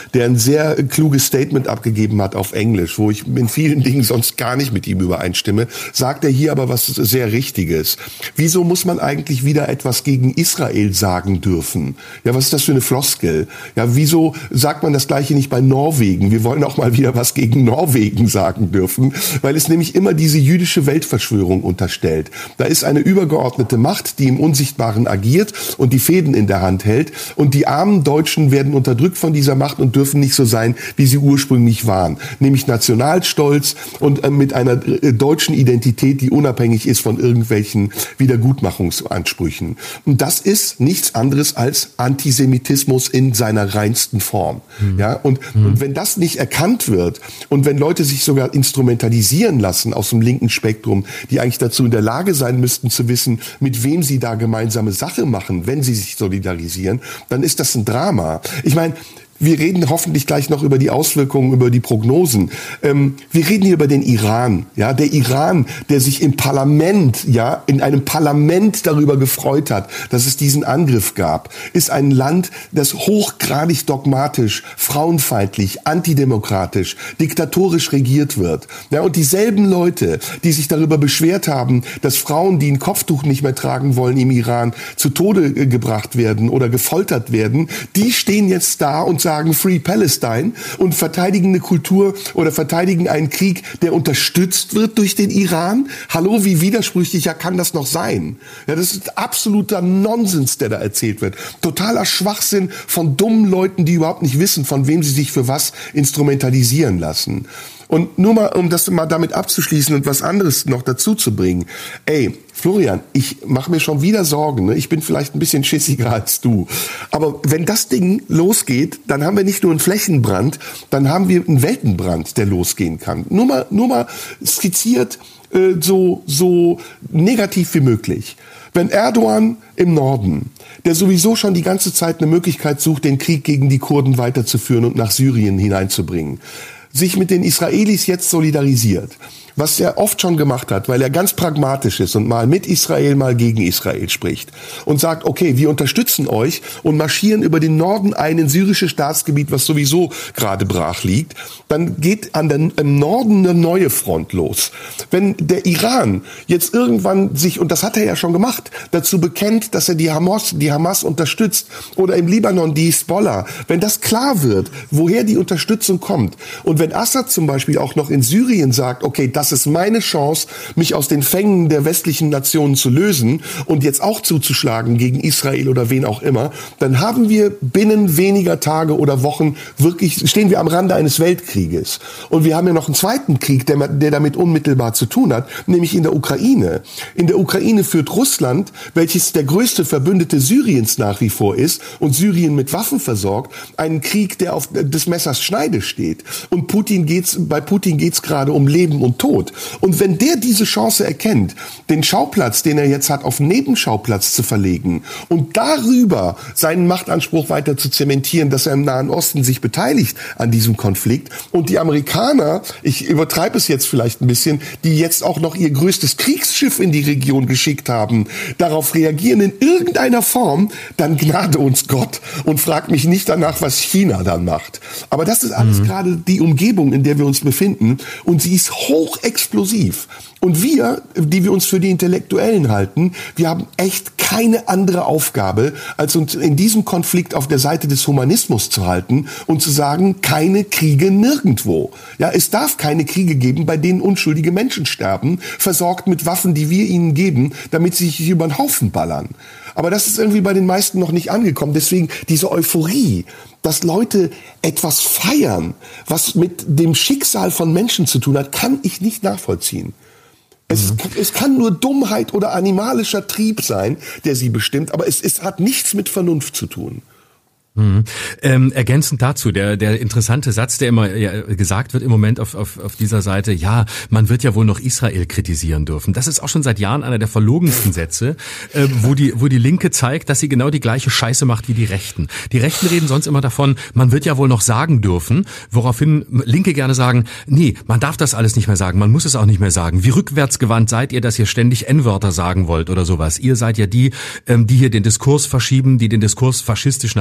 der ein sehr kluges Statement abgegeben hat auf Englisch, wo ich in vielen Dingen sonst gar nicht mit ihm übereinstimme, sagt er hier aber was sehr Richtiges. Wieso muss man eigentlich wieder etwas gegen Israel sagen dürfen? Ja, was ist das für eine Floskel? Ja, wieso sagt man das Gleiche nicht bei Norwegen? Wir wollen auch mal wieder was gegen Norwegen sagen dürfen, weil es nämlich immer diese jüdische Weltverschwörung unterstellt. Da ist eine übergeordnete Macht, die im Unsichtbaren agiert und die Fäden in der Hand hält, und die armen Deutschen werden unterdrückt von dieser Macht und dürfen nicht so sein, wie sie ursprünglich waren, nämlich Nationalstolz und äh, mit einer äh, deutschen Identität, die unabhängig ist von irgendwelchen Wiedergutmachungsansprüchen. Und das ist nichts anderes als Antisemitismus in seiner reinsten Form. Mhm. Ja, und, mhm. und wenn das nicht erkannt wird und wenn Leute sich sogar instrumentalisieren lassen aus dem linken Spektrum, die eigentlich dazu in der Lage sein müssten zu wissen, mit wem sie da gemeinsame Sache machen, wenn sie sich solidarisieren, dann ist das ein Drama. Ich meine, wir reden hoffentlich gleich noch über die Auswirkungen, über die Prognosen. Ähm, wir reden hier über den Iran, ja, der Iran, der sich im Parlament, ja, in einem Parlament darüber gefreut hat, dass es diesen Angriff gab, ist ein Land, das hochgradig dogmatisch, frauenfeindlich, antidemokratisch, diktatorisch regiert wird. Ja, und dieselben Leute, die sich darüber beschwert haben, dass Frauen, die ein Kopftuch nicht mehr tragen wollen im Iran, zu Tode äh, gebracht werden oder gefoltert werden, die stehen jetzt da und sagen Free Palestine und verteidigen eine Kultur oder verteidigen einen Krieg, der unterstützt wird durch den Iran. Hallo, wie widersprüchlicher kann das noch sein? Ja, das ist absoluter Nonsens, der da erzählt wird. Totaler Schwachsinn von dummen Leuten, die überhaupt nicht wissen, von wem sie sich für was instrumentalisieren lassen. Und nur mal, um das mal damit abzuschließen und was anderes noch dazu zu bringen. Ey, Florian, ich mache mir schon wieder Sorgen. Ne? Ich bin vielleicht ein bisschen schissiger als du. Aber wenn das Ding losgeht, dann haben wir nicht nur einen Flächenbrand, dann haben wir einen Weltenbrand, der losgehen kann. Nur mal, nur mal skizziert, äh, so, so negativ wie möglich. Wenn Erdogan im Norden, der sowieso schon die ganze Zeit eine Möglichkeit sucht, den Krieg gegen die Kurden weiterzuführen und nach Syrien hineinzubringen, sich mit den Israelis jetzt solidarisiert, was er oft schon gemacht hat, weil er ganz pragmatisch ist und mal mit Israel, mal gegen Israel spricht und sagt, okay, wir unterstützen euch und marschieren über den Norden ein in syrisches Staatsgebiet, was sowieso gerade brach liegt, dann geht an der, im Norden eine neue Front los. Wenn der Iran jetzt irgendwann sich, und das hat er ja schon gemacht, dazu bekennt, dass er die Hamas, die Hamas unterstützt oder im Libanon die Hisbollah, wenn das klar wird, woher die Unterstützung kommt und wenn Assad zum Beispiel auch noch in Syrien sagt, okay, das ist meine Chance, mich aus den Fängen der westlichen Nationen zu lösen und jetzt auch zuzuschlagen gegen Israel oder wen auch immer, dann haben wir binnen weniger Tage oder Wochen wirklich, stehen wir am Rande eines Weltkrieges. Und wir haben ja noch einen zweiten Krieg, der, der damit unmittelbar zu tun hat, nämlich in der Ukraine. In der Ukraine führt Russland, welches der größte Verbündete Syriens nach wie vor ist und Syrien mit Waffen versorgt, einen Krieg, der auf des Messers Schneide steht. Und Putin geht's, bei Putin geht's gerade um Leben und Tod. Und wenn der diese Chance erkennt, den Schauplatz, den er jetzt hat, auf Nebenschauplatz zu verlegen und darüber seinen Machtanspruch weiter zu zementieren, dass er im Nahen Osten sich beteiligt an diesem Konflikt und die Amerikaner, ich übertreibe es jetzt vielleicht ein bisschen, die jetzt auch noch ihr größtes Kriegsschiff in die Region geschickt haben, darauf reagieren in irgendeiner Form, dann gnade uns Gott und fragt mich nicht danach, was China dann macht. Aber das ist alles mhm. gerade die Umgebung, in der wir uns befinden und sie ist hoch explosiv. Und wir, die wir uns für die Intellektuellen halten, wir haben echt keine andere Aufgabe, als uns in diesem Konflikt auf der Seite des Humanismus zu halten und zu sagen, keine Kriege nirgendwo. Ja, es darf keine Kriege geben, bei denen unschuldige Menschen sterben, versorgt mit Waffen, die wir ihnen geben, damit sie sich über den Haufen ballern. Aber das ist irgendwie bei den meisten noch nicht angekommen. Deswegen diese Euphorie, dass Leute etwas feiern, was mit dem Schicksal von Menschen zu tun hat, kann ich nicht nachvollziehen. Es, mhm. es kann nur Dummheit oder animalischer Trieb sein, der sie bestimmt, aber es, es hat nichts mit Vernunft zu tun. Mhm. Ähm, ergänzend dazu, der der interessante Satz, der immer ja, gesagt wird im Moment auf, auf auf dieser Seite, ja, man wird ja wohl noch Israel kritisieren dürfen. Das ist auch schon seit Jahren einer der verlogensten Sätze, äh, wo die wo die Linke zeigt, dass sie genau die gleiche Scheiße macht wie die Rechten. Die Rechten reden sonst immer davon, man wird ja wohl noch sagen dürfen, woraufhin Linke gerne sagen, nee, man darf das alles nicht mehr sagen, man muss es auch nicht mehr sagen. Wie rückwärtsgewandt seid ihr, dass ihr ständig En-Wörter sagen wollt oder sowas? Ihr seid ja die, ähm, die hier den Diskurs verschieben, die den Diskurs faschistisch nach rechts verschieben.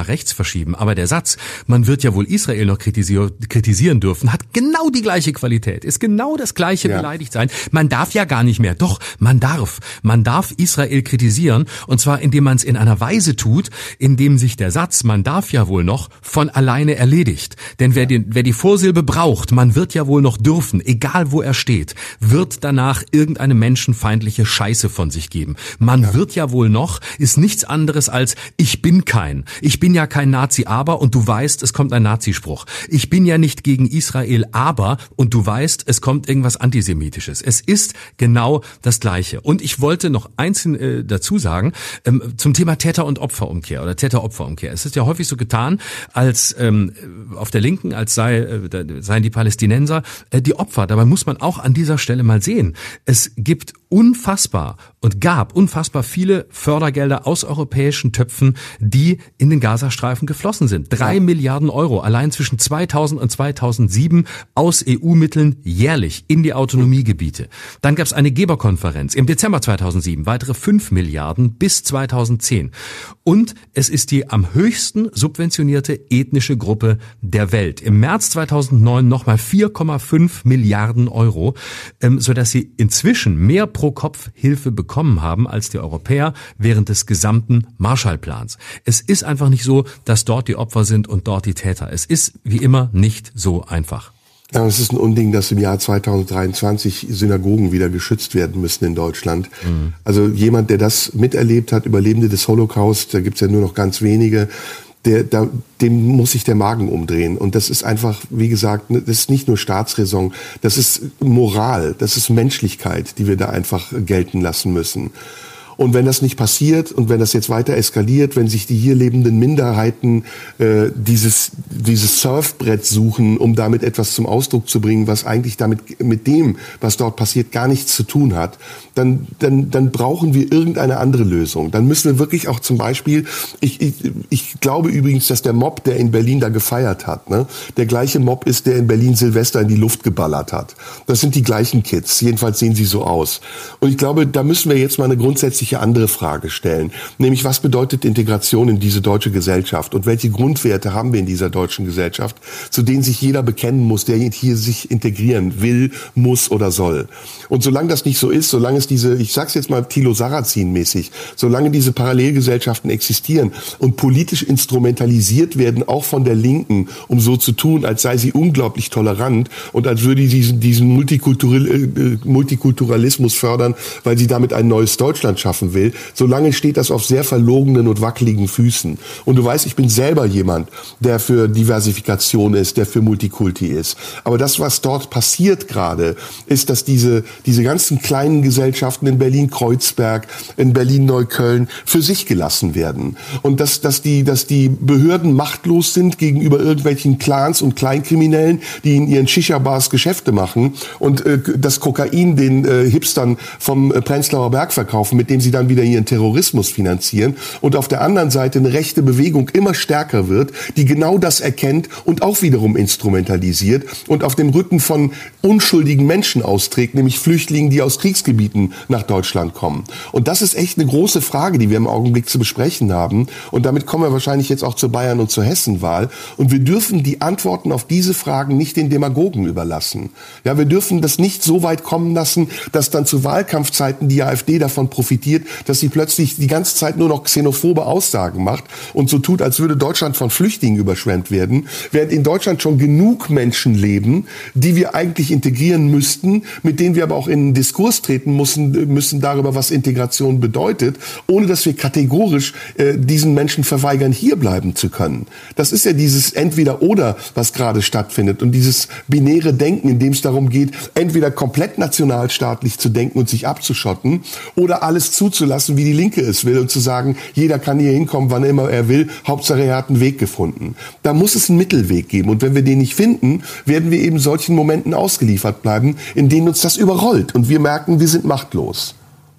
verschieben. Aber der Satz, man wird ja wohl Israel noch kritisier- kritisieren dürfen, hat genau die gleiche Qualität, ist genau das gleiche ja. beleidigt sein. Man darf ja gar nicht mehr. Doch, man darf. Man darf Israel kritisieren, und zwar indem man es in einer Weise tut, indem sich der Satz, man darf ja wohl noch, von alleine erledigt. Denn wer, den, wer die Vorsilbe braucht, man wird ja wohl noch dürfen, egal wo er steht, wird danach irgendeine menschenfeindliche Scheiße von sich geben. Man ja. wird ja wohl noch, ist nichts anderes als, ich bin kein. Ich bin ja kein Nazi, aber, und du weißt, es kommt ein Nazispruch. Ich bin ja nicht gegen Israel, aber, und du weißt, es kommt irgendwas Antisemitisches. Es ist genau das Gleiche. Und ich wollte noch eins äh, dazu sagen, ähm, zum Thema Täter- und Opferumkehr oder Täter-Opferumkehr. Es ist ja häufig so getan, als ähm, auf der Linken, als sei, äh, seien die Palästinenser äh, die Opfer. Dabei muss man auch an dieser Stelle mal sehen, es gibt unfassbar und gab unfassbar viele Fördergelder aus europäischen Töpfen, die in den Gazastreifen geflossen sind. Drei ja. Milliarden Euro allein zwischen zweitausend und zweitausendsieben aus E U-Mitteln jährlich in die Autonomiegebiete. Dann gab es eine Geberkonferenz im Dezember zweitausendsieben, weitere fünf Milliarden bis zweitausendzehn. Und es ist die am höchsten subventionierte ethnische Gruppe der Welt. Im März zweitausendneun nochmal vier Komma fünf Milliarden Euro, ähm, sodass sie inzwischen mehr pro Kopf Hilfe bekommen haben als die Europäer während des gesamten Marshallplans. Es ist einfach nicht so, dass dort die Opfer sind und dort die Täter. Es ist wie immer nicht so einfach. Ja, es ist ein Unding, dass im Jahr zweitausenddreiundzwanzig Synagogen wieder geschützt werden müssen in Deutschland. Mhm. Also jemand, der das miterlebt hat, Überlebende des Holocaust, da gibt's ja nur noch ganz wenige, der, da, dem muss sich der Magen umdrehen. Und das ist einfach, wie gesagt, das ist nicht nur Staatsräson, das ist Moral, das ist Menschlichkeit, die wir da einfach gelten lassen müssen. Und wenn das nicht passiert und wenn das jetzt weiter eskaliert, wenn sich die hier lebenden Minderheiten äh, dieses dieses Surfbrett suchen, um damit etwas zum Ausdruck zu bringen, was eigentlich damit mit dem, was dort passiert, gar nichts zu tun hat, dann dann dann brauchen wir irgendeine andere Lösung. Dann müssen wir wirklich auch zum Beispiel, ich ich, ich glaube übrigens, dass der Mob, der in Berlin da gefeiert hat, ne, der gleiche Mob ist, der in Berlin Silvester in die Luft geballert hat. Das sind die gleichen Kids. Jedenfalls sehen sie so aus. Und ich glaube, da müssen wir jetzt mal eine grundsätzliche andere Frage stellen, nämlich was bedeutet Integration in diese deutsche Gesellschaft und welche Grundwerte haben wir in dieser deutschen Gesellschaft, zu denen sich jeder bekennen muss, der hier sich integrieren will, muss oder soll. Und solange das nicht so ist, solange es diese, ich sag's jetzt mal Thilo Sarrazin-mäßig, solange diese Parallelgesellschaften existieren und politisch instrumentalisiert werden, auch von der Linken, um so zu tun, als sei sie unglaublich tolerant und als würde sie diesen, diesen Multikultural, äh, Multikulturalismus fördern, weil sie damit ein neues Deutschland schaffen will, solange steht das auf sehr verlogenen und wackeligen Füßen. Und du weißt, ich bin selber jemand, der für Diversifikation ist, der für Multikulti ist. Aber das, was dort passiert gerade, ist, dass diese diese ganzen kleinen Gesellschaften in Berlin-Kreuzberg, in Berlin-Neukölln für sich gelassen werden. Und dass, dass, die, dass die Behörden machtlos sind gegenüber irgendwelchen Clans und Kleinkriminellen, die in ihren Shisha-Bars Geschäfte machen und äh, das Kokain den äh, Hipstern vom äh, Prenzlauer Berg verkaufen, mit dem sie dann wieder ihren Terrorismus finanzieren, und auf der anderen Seite eine rechte Bewegung immer stärker wird, die genau das erkennt und auch wiederum instrumentalisiert und auf dem Rücken von unschuldigen Menschen austrägt, nämlich Flüchtlingen, die aus Kriegsgebieten nach Deutschland kommen. Und das ist echt eine große Frage, die wir im Augenblick zu besprechen haben. Und damit kommen wir wahrscheinlich jetzt auch zur Bayern- und zur Hessenwahl. Und wir dürfen die Antworten auf diese Fragen nicht den Demagogen überlassen. Ja, wir dürfen das nicht so weit kommen lassen, dass dann zu Wahlkampfzeiten die AfD davon profitiert, dass sie plötzlich die ganze Zeit nur noch xenophobe Aussagen macht und so tut, als würde Deutschland von Flüchtlingen überschwemmt werden, während in Deutschland schon genug Menschen leben, die wir eigentlich integrieren müssten, mit denen wir aber auch in einen Diskurs treten müssen, müssen darüber, was Integration bedeutet, ohne dass wir kategorisch äh, diesen Menschen verweigern, hier bleiben zu können. Das ist ja dieses Entweder-Oder, was gerade stattfindet, und dieses binäre Denken, in dem es darum geht, entweder komplett nationalstaatlich zu denken und sich abzuschotten oder alles zuzulassen, wie die Linke es will, und zu sagen, jeder kann hier hinkommen, wann immer er will, Hauptsache er hat einen Weg gefunden. Da muss es einen Mittelweg geben, und wenn wir den nicht finden, werden wir eben solchen Momenten ausgeliefert bleiben, in denen uns das überrollt und wir merken, wir sind machtlos.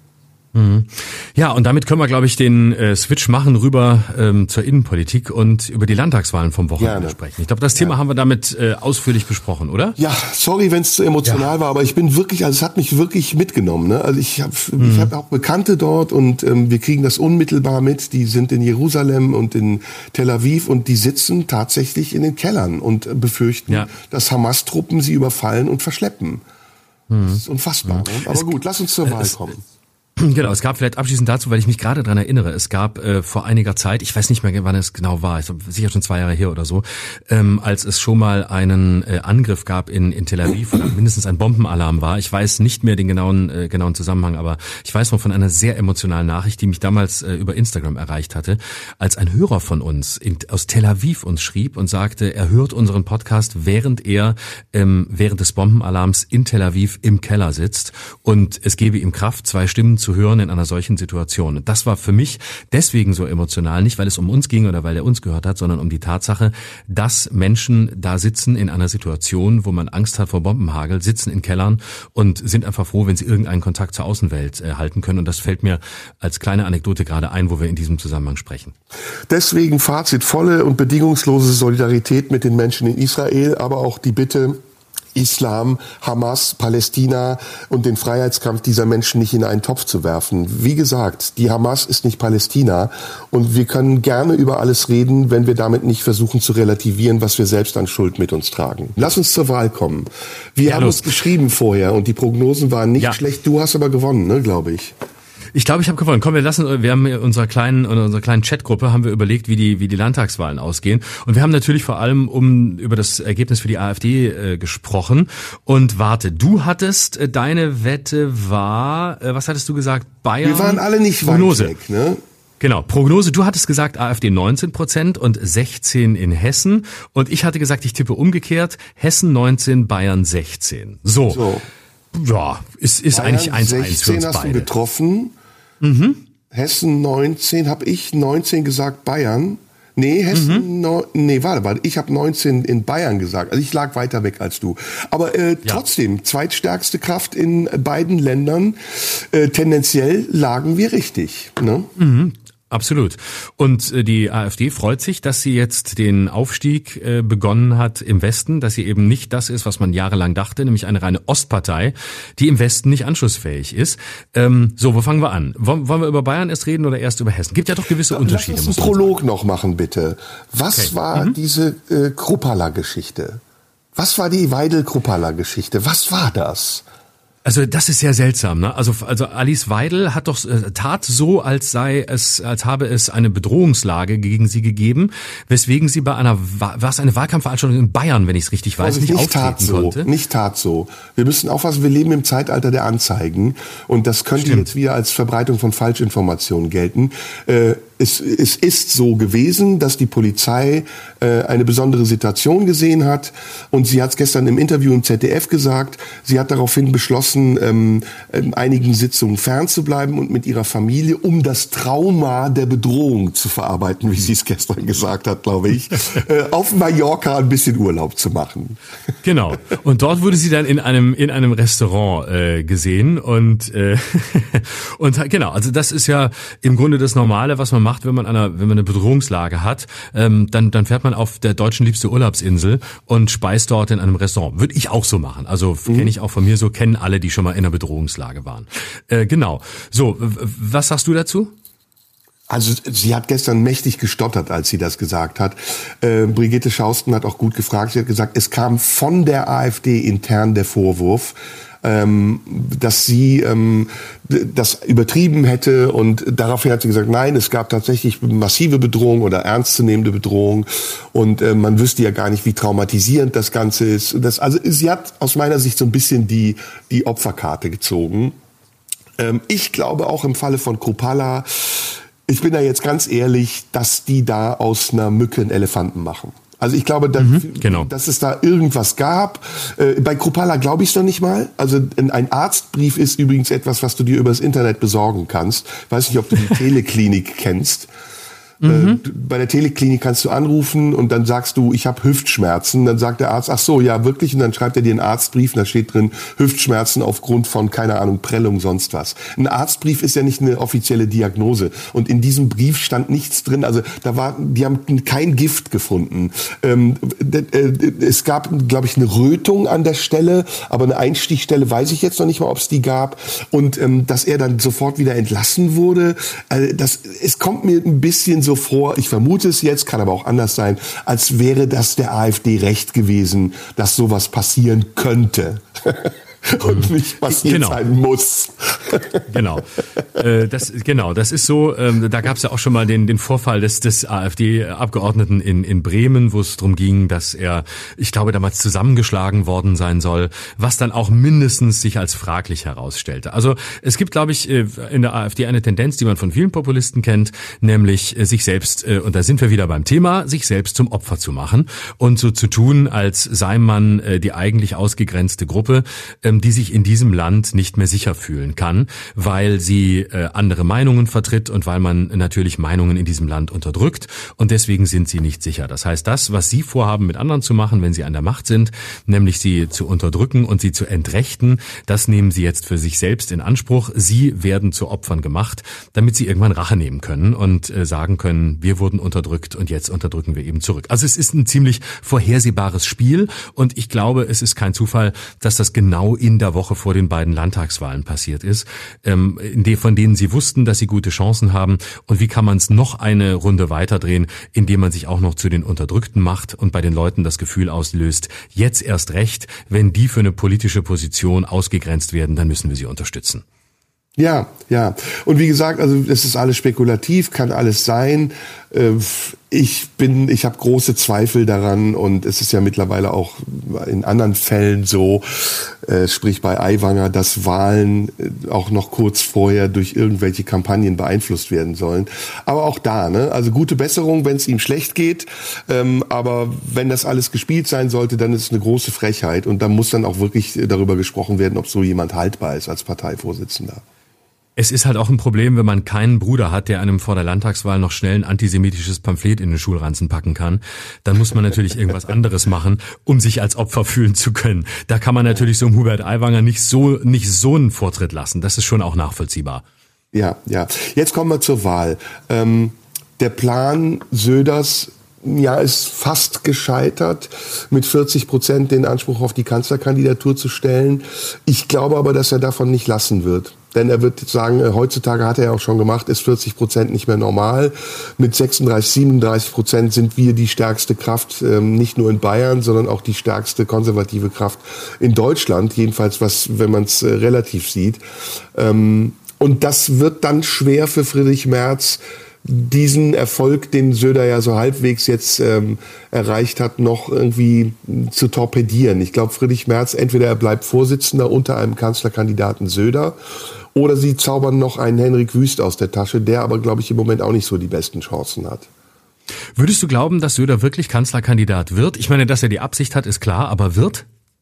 Ja, und damit können wir, glaube ich, den äh, Switch machen rüber ähm, zur Innenpolitik und über die Landtagswahlen vom Wochenende Gerne. sprechen. Ich glaube, das Thema ja. haben wir damit äh, ausführlich besprochen, oder? Ja, sorry, wenn es zu emotional ja. war, aber ich bin wirklich, also es hat mich wirklich mitgenommen. Ne? Also ich habe mhm. ich hab auch Bekannte dort und ähm, wir kriegen das unmittelbar mit. Die sind in Jerusalem und in Tel Aviv und die sitzen tatsächlich in den Kellern und äh, befürchten, ja. dass Hamas-Truppen sie überfallen und verschleppen. Mhm. Das ist unfassbar. Mhm. Ne? Aber es, gut, lass uns zur Wahl es, kommen. Genau, es gab vielleicht abschließend dazu, weil ich mich gerade dran erinnere, es gab äh, vor einiger Zeit, ich weiß nicht mehr, wann es genau war, ist sicher schon zwei Jahre her oder so, ähm, als es schon mal einen äh, Angriff gab in, in Tel Aviv oder mindestens ein Bombenalarm war. Ich weiß nicht mehr den genauen äh, genauen Zusammenhang, aber ich weiß noch von einer sehr emotionalen Nachricht, die mich damals äh, über Instagram erreicht hatte, als ein Hörer von uns in, aus Tel Aviv uns schrieb und sagte, er hört unseren Podcast, während er ähm, während des Bombenalarms in Tel Aviv im Keller sitzt und es gebe ihm Kraft, zwei Stimmen zu zu hören in einer solchen Situation. Und das war für mich deswegen so emotional, nicht weil es um uns ging oder weil er uns gehört hat, sondern um die Tatsache, dass Menschen da sitzen in einer Situation, wo man Angst hat vor Bombenhagel, sitzen in Kellern und sind einfach froh, wenn sie irgendeinen Kontakt zur Außenwelt äh, halten können. Und das fällt mir als kleine Anekdote gerade ein, wo wir in diesem Zusammenhang sprechen. Deswegen Fazit, volle und bedingungslose Solidarität mit den Menschen in Israel, aber auch die Bitte, Islam, Hamas, Palästina und den Freiheitskampf dieser Menschen nicht in einen Topf zu werfen. Wie gesagt, die Hamas ist nicht Palästina und wir können gerne über alles reden, wenn wir damit nicht versuchen zu relativieren, was wir selbst an Schuld mit uns tragen. Lass uns zur Wahl kommen. Wir ja, haben los. uns geschrieben vorher und die Prognosen waren nicht ja. schlecht. Du hast aber gewonnen, ne, glaube ich. Ich glaube, ich habe gewonnen. Komm, wir lassen, wir haben in unserer kleinen, in unserer kleinen Chatgruppe haben wir überlegt, wie die, wie die Landtagswahlen ausgehen. Und wir haben natürlich vor allem um über das Ergebnis für die AfD äh, gesprochen. Und warte, du hattest, äh, deine Wette war, äh, was hattest du gesagt? Bayern? Wir waren alle nicht Prognose. weit weg, ne? Genau, Prognose. Du hattest gesagt AfD neunzehn Prozent und sechzehn in Hessen. Und ich hatte gesagt, ich tippe umgekehrt, Hessen neunzehn, Bayern sechzehn. So. so. Ja, ist, ist Bayern eigentlich eins eins für uns hast beide. Du getroffen. Mhm. Hessen neunzehn, habe ich neunzehn gesagt, Bayern. Nee, Hessen, mhm. no, nee, warte, warte, ich habe neunzehn in Bayern gesagt. Also ich lag weiter weg als du. Aber äh, ja. trotzdem, zweitstärkste Kraft in beiden Ländern. Äh, tendenziell lagen wir richtig. Ne? Mhm. Absolut. Und äh, die AfD freut sich, dass sie jetzt den Aufstieg äh, begonnen hat im Westen, dass sie eben nicht das ist, was man jahrelang dachte, nämlich eine reine Ostpartei, die im Westen nicht anschlussfähig ist. Ähm, so, wo fangen wir an? Wollen, wollen wir über Bayern erst reden oder erst über Hessen? Gibt ja doch gewisse Lass Unterschiede. Lass uns einen Prolog noch machen, bitte. Was okay. war mhm. diese äh, Kruppala-Geschichte? Was war die Weidel-Kruppala-Geschichte? Was war das? Also das ist sehr seltsam, ne? Also also Alice Weidel hat doch äh, tat so, als sei es, als habe es eine Bedrohungslage gegen sie gegeben, weswegen sie bei einer war es eine Wahlkampfveranstaltung in Bayern, wenn ich es richtig weiß, nicht, nicht auftreten so, konnte. Nicht tat so. Wir müssen aufpassen, wir leben im Zeitalter der Anzeigen und das könnte Stimmt. jetzt wieder als Verbreitung von Falschinformationen gelten. Äh, Es, es ist so gewesen, dass die Polizei äh, eine besondere Situation gesehen hat und sie hat es gestern im Interview im Z D F gesagt, sie hat daraufhin beschlossen, ähm, in einigen Sitzungen fernzubleiben und mit ihrer Familie, um das Trauma der Bedrohung zu verarbeiten, wie sie es gestern gesagt hat, glaube ich, äh, auf Mallorca ein bisschen Urlaub zu machen. Genau. Und dort wurde sie dann in einem in einem Restaurant äh, gesehen und äh, und genau, also das ist ja im Grunde das Normale, was man macht, wenn man eine, wenn man eine Bedrohungslage hat, ähm, dann, dann fährt man auf der deutschen liebste Urlaubsinsel und speist dort in einem Restaurant. Würde ich auch so machen. Also mhm. kenne ich auch von mir so, kennen alle, die schon mal in einer Bedrohungslage waren. Äh, genau. So, was sagst du dazu? Also sie hat gestern mächtig gestottert, als sie das gesagt hat. Äh, Brigitte Schausten hat auch gut gefragt. Sie hat gesagt, es kam von der AfD intern der Vorwurf, ähm, dass sie ähm, das übertrieben hätte und daraufhin hat sie gesagt, nein, es gab tatsächlich massive Bedrohung oder ernstzunehmende Bedrohung und äh, man wüsste ja gar nicht, wie traumatisierend das Ganze ist. Das, also sie hat aus meiner Sicht so ein bisschen die, die Opferkarte gezogen. Ähm, ich glaube auch im Falle von Kruppala, ich bin da jetzt ganz ehrlich, dass die da aus einer Mücke einen Elefanten machen. Also ich glaube, dass, mhm, genau. dass es da irgendwas gab. Äh, bei Kruppala glaube ich es noch nicht mal. Also ein Arztbrief ist übrigens etwas, was du dir übers Internet besorgen kannst. Ich weiß nicht, ob du die Teleklinik kennst. Mhm. Äh, bei der Teleklinik kannst du anrufen und dann sagst du, ich habe Hüftschmerzen. Dann sagt der Arzt, ach so, ja wirklich. Und dann schreibt er dir einen Arztbrief und da steht drin, Hüftschmerzen aufgrund von, keine Ahnung, Prellung, sonst was. Ein Arztbrief ist ja nicht eine offizielle Diagnose. Und in diesem Brief stand nichts drin. Also da war, die haben kein Gift gefunden. Ähm, es gab, glaube ich, eine Rötung an der Stelle, aber eine Einstichstelle weiß ich jetzt noch nicht mal, ob es die gab. Und ähm, dass er dann sofort wieder entlassen wurde, äh, das, es kommt mir ein bisschen so vor, ich vermute es jetzt, kann aber auch anders sein, als wäre das der AfD recht gewesen, dass sowas passieren könnte. Und nicht passiert genau. sein muss. Genau, äh, das genau, das ist so. Ähm, da gab es ja auch schon mal den den Vorfall des des AfD-Abgeordneten in in Bremen, wo es darum ging, dass er, ich glaube, damals zusammengeschlagen worden sein soll, was dann auch mindestens sich als fraglich herausstellte. Also es gibt, glaube ich, in der AfD eine Tendenz, die man von vielen Populisten kennt, nämlich sich selbst, und da sind wir wieder beim Thema, sich selbst zum Opfer zu machen und so zu tun, als sei man die eigentlich ausgegrenzte Gruppe, die sich in diesem Land nicht mehr sicher fühlen kann, weil sie äh, andere Meinungen vertritt und weil man natürlich Meinungen in diesem Land unterdrückt und deswegen sind sie nicht sicher. Das heißt, das, was sie vorhaben mit anderen zu machen, wenn sie an der Macht sind, nämlich sie zu unterdrücken und sie zu entrechten, das nehmen sie jetzt für sich selbst in Anspruch. Sie werden zu Opfern gemacht, damit sie irgendwann Rache nehmen können und äh, sagen können, wir wurden unterdrückt und jetzt unterdrücken wir eben zurück. Also es ist ein ziemlich vorhersehbares Spiel und ich glaube, es ist kein Zufall, dass das genau in der Woche vor den beiden Landtagswahlen passiert ist, ähm, von denen sie wussten, dass sie gute Chancen haben. Und wie kann man es noch eine Runde weiterdrehen, indem man sich auch noch zu den Unterdrückten macht und bei den Leuten das Gefühl auslöst, jetzt erst recht, wenn die für eine politische Position ausgegrenzt werden, dann müssen wir sie unterstützen. Ja, ja. Und wie gesagt, also es ist alles spekulativ, kann alles sein. Ich bin, ich habe große Zweifel daran und es ist ja mittlerweile auch in anderen Fällen so, äh, sprich bei Aiwanger, dass Wahlen auch noch kurz vorher durch irgendwelche Kampagnen beeinflusst werden sollen. Aber auch da, ne, also gute Besserung, wenn es ihm schlecht geht. Ähm, aber wenn das alles gespielt sein sollte, dann ist es eine große Frechheit und da muss dann auch wirklich darüber gesprochen werden, ob so jemand haltbar ist als Parteivorsitzender. Es ist halt auch ein Problem, wenn man keinen Bruder hat, der einem vor der Landtagswahl noch schnell ein antisemitisches Pamphlet in den Schulranzen packen kann. Dann muss man natürlich irgendwas anderes machen, um sich als Opfer fühlen zu können. Da kann man natürlich so einem Hubert Aiwanger nicht so nicht so einen Vortritt lassen. Das ist schon auch nachvollziehbar. Ja, ja. Jetzt kommen wir zur Wahl. Ähm, der Plan Söders, ja, ist fast gescheitert, mit vierzig Prozent den Anspruch auf die Kanzlerkandidatur zu stellen. Ich glaube aber, dass er davon nicht lassen wird. Denn er wird sagen, heutzutage hat er ja auch schon gemacht, ist vierzig Prozent nicht mehr normal. Mit sechsunddreißig, siebenunddreißig Prozent sind wir die stärkste Kraft, nicht nur in Bayern, sondern auch die stärkste konservative Kraft in Deutschland. Jedenfalls, was, wenn man es relativ sieht. Und das wird dann schwer für Friedrich Merz, diesen Erfolg, den Söder ja so halbwegs jetzt ähm, erreicht hat, noch irgendwie zu torpedieren. Ich glaube, Friedrich Merz, entweder er bleibt Vorsitzender unter einem Kanzlerkandidaten Söder oder sie zaubern noch einen Henrik Wüst aus der Tasche, der aber, glaube ich, im Moment auch nicht so die besten Chancen hat. Würdest du glauben, dass Söder wirklich Kanzlerkandidat wird? Ich meine, dass er die Absicht hat, ist klar, aber wird?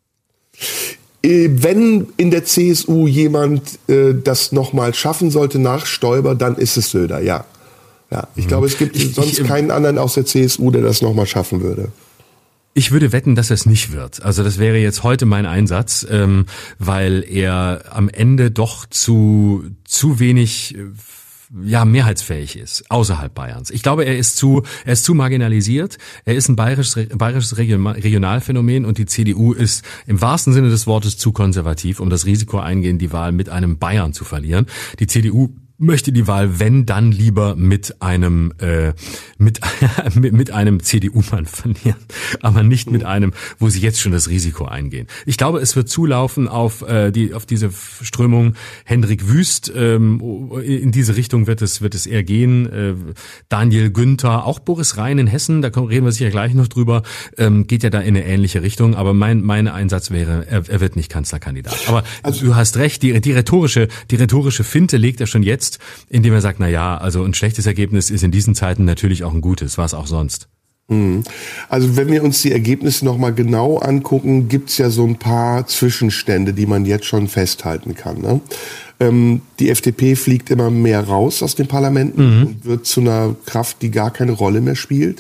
Wenn in der C S U jemand äh, das nochmal schaffen sollte nach Stoiber, dann ist es Söder, ja. Ja, ich glaube, es gibt ich, sonst ich, keinen anderen aus der C S U, der das nochmal schaffen würde. Ich würde wetten, dass es nicht wird. Also das wäre jetzt heute mein Einsatz, ähm, weil er am Ende doch zu zu wenig ja mehrheitsfähig ist außerhalb Bayerns. Ich glaube, er ist zu er ist zu marginalisiert. Er ist ein bayerisches bayerisches Regionalphänomen und die C D U ist im wahrsten Sinne des Wortes zu konservativ, um das Risiko eingehen, die Wahl mit einem Bayern zu verlieren. Die C D U möchte die Wahl, wenn, dann lieber mit einem äh, mit, mit mit einem C D U-Mann verlieren, aber nicht mit einem, wo sie jetzt schon das Risiko eingehen. Ich glaube, es wird zulaufen auf äh, die auf diese Strömung Hendrik Wüst. Ähm, in diese Richtung wird es wird es eher gehen. Äh, Daniel Günther, auch Boris Rhein in Hessen, da reden wir sicher gleich noch drüber, ähm, geht ja da in eine ähnliche Richtung. Aber mein mein Einsatz wäre, er, er wird nicht Kanzlerkandidat. Aber also, du hast recht, die die rhetorische die rhetorische Finte legt er schon jetzt, indem er sagt, na ja, also ein schlechtes Ergebnis ist in diesen Zeiten natürlich auch ein gutes, was auch sonst. Also wenn wir uns die Ergebnisse nochmal genau angucken, gibt's ja so ein paar Zwischenstände, die man jetzt schon festhalten kann. Ne? Ähm, die F D P fliegt immer mehr raus aus den Parlamenten mhm. und wird zu einer Kraft, die gar keine Rolle mehr spielt.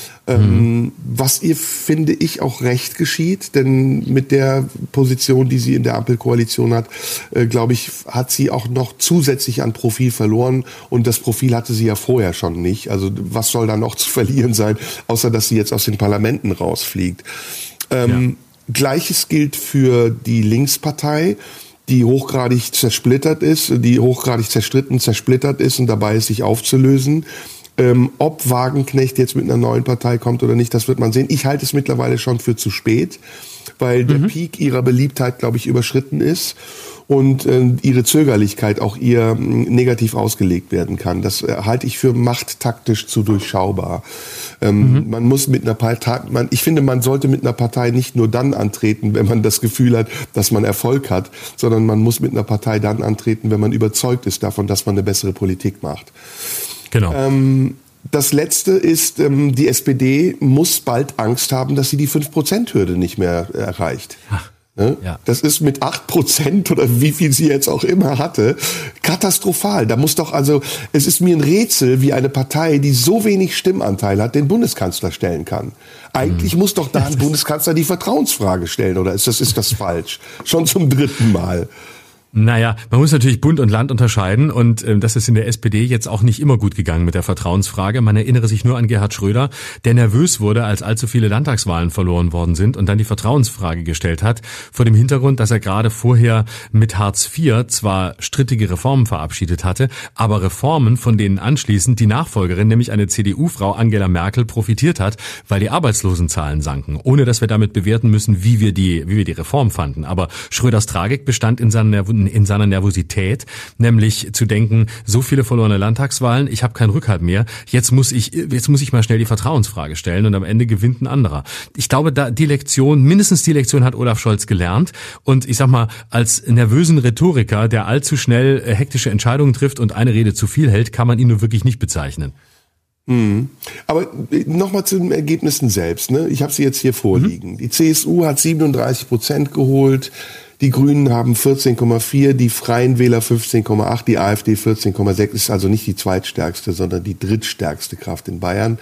Ähm, mhm. Was ihr, finde ich, auch recht geschieht, denn mit der Position, die sie in der Ampelkoalition hat, äh, glaube ich, hat sie auch noch zusätzlich an Profil verloren und das Profil hatte sie ja vorher schon nicht. Also was soll da noch zu verlieren sein, außer dass sie jetzt aus den Parlamenten rausfliegt. Ähm, ja. Gleiches gilt für die Linkspartei, die hochgradig zersplittert ist, die hochgradig zerstritten, zersplittert ist und dabei ist, sich aufzulösen. Ähm, ob Wagenknecht jetzt mit einer neuen Partei kommt oder nicht, das wird man sehen. Ich halte es mittlerweile schon für zu spät, weil mhm. der Peak ihrer Beliebtheit, glaube ich, überschritten ist und äh, ihre Zögerlichkeit auch ihr negativ ausgelegt werden kann. Das äh, halte ich für machttaktisch zu durchschaubar. Ähm, mhm. Man muss mit einer Partei, man, ich finde, man sollte mit einer Partei nicht nur dann antreten, wenn man das Gefühl hat, dass man Erfolg hat, sondern man muss mit einer Partei dann antreten, wenn man überzeugt ist davon, dass man eine bessere Politik macht. Genau. Ähm, das Letzte ist, ähm, die S P D muss bald Angst haben, dass sie die fünf Prozent Hürde nicht mehr erreicht. Ach, ne? Ja. Das ist mit acht Prozent oder wie viel sie jetzt auch immer hatte, katastrophal. Da muss doch also, es ist mir ein Rätsel, wie eine Partei, die so wenig Stimmanteil hat, den Bundeskanzler stellen kann. Eigentlich hm. muss doch da ein Bundeskanzler die Vertrauensfrage stellen, oder ist das, ist das falsch? Schon zum dritten Mal. Naja, man muss natürlich Bund und Land unterscheiden und äh, das ist in der S P D jetzt auch nicht immer gut gegangen mit der Vertrauensfrage. Man erinnere sich nur an Gerhard Schröder, der nervös wurde, als allzu viele Landtagswahlen verloren worden sind und dann die Vertrauensfrage gestellt hat, vor dem Hintergrund, dass er gerade vorher mit Hartz vier zwar strittige Reformen verabschiedet hatte, aber Reformen, von denen anschließend die Nachfolgerin, nämlich eine C D U-Frau Angela Merkel, profitiert hat, weil die Arbeitslosenzahlen sanken, ohne dass wir damit bewerten müssen, wie wir die, wie wir die Reform fanden. Aber Schröders Tragik bestand in seiner Nerv- in seiner Nervosität, nämlich zu denken, so viele verlorene Landtagswahlen, ich habe keinen Rückhalt mehr, jetzt muss ich jetzt muss ich mal schnell die Vertrauensfrage stellen und am Ende gewinnt ein anderer. Ich glaube, da die Lektion, mindestens die Lektion hat Olaf Scholz gelernt und ich sag mal, als nervösen Rhetoriker, der allzu schnell hektische Entscheidungen trifft und eine Rede zu viel hält, kann man ihn nur wirklich nicht bezeichnen. Mhm. Aber nochmal zu den Ergebnissen selbst. Ne? Ich habe sie jetzt hier vorliegen. Mhm. Die C S U hat siebenunddreißig Prozent geholt, die Grünen haben vierzehn Komma vier, die Freien Wähler fünfzehn Komma acht, die AfD vierzehn Komma sechs, ist also nicht die zweitstärkste, sondern die drittstärkste Kraft in Bayern.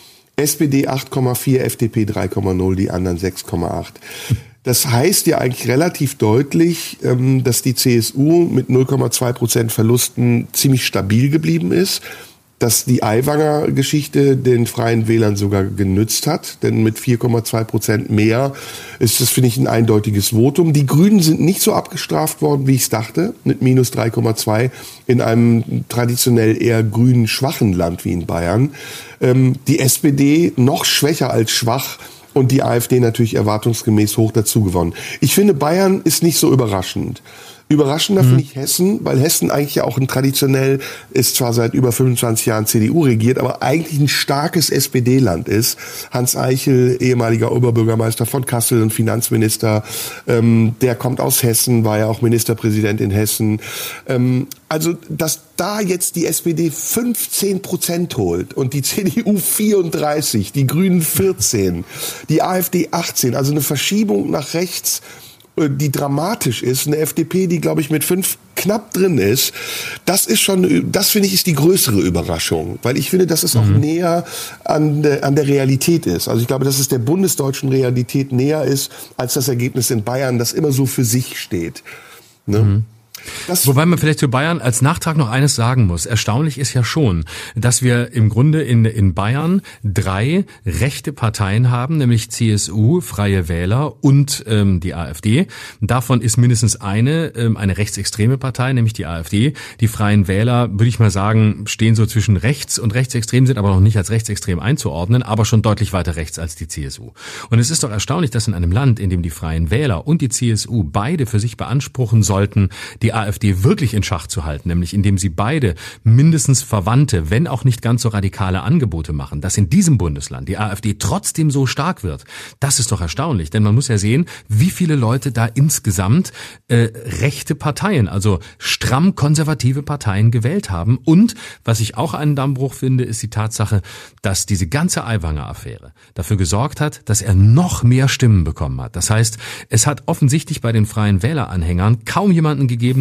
S P D acht Komma vier, F D P drei Komma null, die anderen sechs Komma acht. Das heißt ja eigentlich relativ deutlich, dass die C S U mit null Komma zwei Prozent Verlusten ziemlich stabil geblieben ist. Dass die Aiwanger Geschichte den Freien Wählern sogar genützt hat, denn mit vier Komma zwei Prozent mehr ist das, finde ich, ein eindeutiges Votum. Die Grünen sind nicht so abgestraft worden, wie ich es dachte, mit minus drei Komma zwei in einem traditionell eher grünen schwachen Land wie in Bayern. Ähm, die S P D noch schwächer als schwach und die AfD natürlich erwartungsgemäß hoch dazu gewonnen. Ich finde, Bayern ist nicht so überraschend. Überraschender mhm. finde ich Hessen, weil Hessen eigentlich ja auch ein traditionell, ist zwar seit über fünfundzwanzig Jahren C D U regiert, aber eigentlich ein starkes S P D-Land ist. Hans Eichel, ehemaliger Oberbürgermeister von Kassel und Finanzminister, ähm, der kommt aus Hessen, war ja auch Ministerpräsident in Hessen. Ähm, also, dass da jetzt die S P D fünfzehn Prozent holt und die C D U vierunddreißig, die Grünen vierzehn, die AfD achtzehn, also eine Verschiebung nach rechts, die dramatisch ist, eine F D P, die, glaube ich, mit fünf knapp drin ist, das ist schon, das finde ich, ist die größere Überraschung, weil ich finde, dass es mhm. auch näher an der, an der Realität ist. Also ich glaube, dass es der bundesdeutschen Realität näher ist, als das Ergebnis in Bayern, das immer so für sich steht. Ne? Mhm. Das Wobei man vielleicht zu Bayern als Nachtrag noch eines sagen muss. Erstaunlich ist ja schon, dass wir im Grunde in, in Bayern drei rechte Parteien haben, nämlich C S U, Freie Wähler und ähm, die AfD. Davon ist mindestens eine, ähm, eine rechtsextreme Partei, nämlich die AfD. Die Freien Wähler, würde ich mal sagen, stehen so zwischen rechts und rechtsextrem, sind aber noch nicht als rechtsextrem einzuordnen, aber schon deutlich weiter rechts als die C S U. Und es ist doch erstaunlich, dass in einem Land, in dem die Freien Wähler und die C S U beide für sich beanspruchen sollten, die AfD wirklich in Schach zu halten, nämlich indem sie beide mindestens verwandte, wenn auch nicht ganz so radikale Angebote machen, dass in diesem Bundesland die AfD trotzdem so stark wird. Das ist doch erstaunlich, denn man muss ja sehen, wie viele Leute da insgesamt äh, rechte Parteien, also stramm konservative Parteien gewählt haben. Und was ich auch einen Dammbruch finde, ist die Tatsache, dass diese ganze Aiwanger-Affäre dafür gesorgt hat, dass er noch mehr Stimmen bekommen hat. Das heißt, es hat offensichtlich bei den Freien Wähler-Anhängern kaum jemanden gegeben,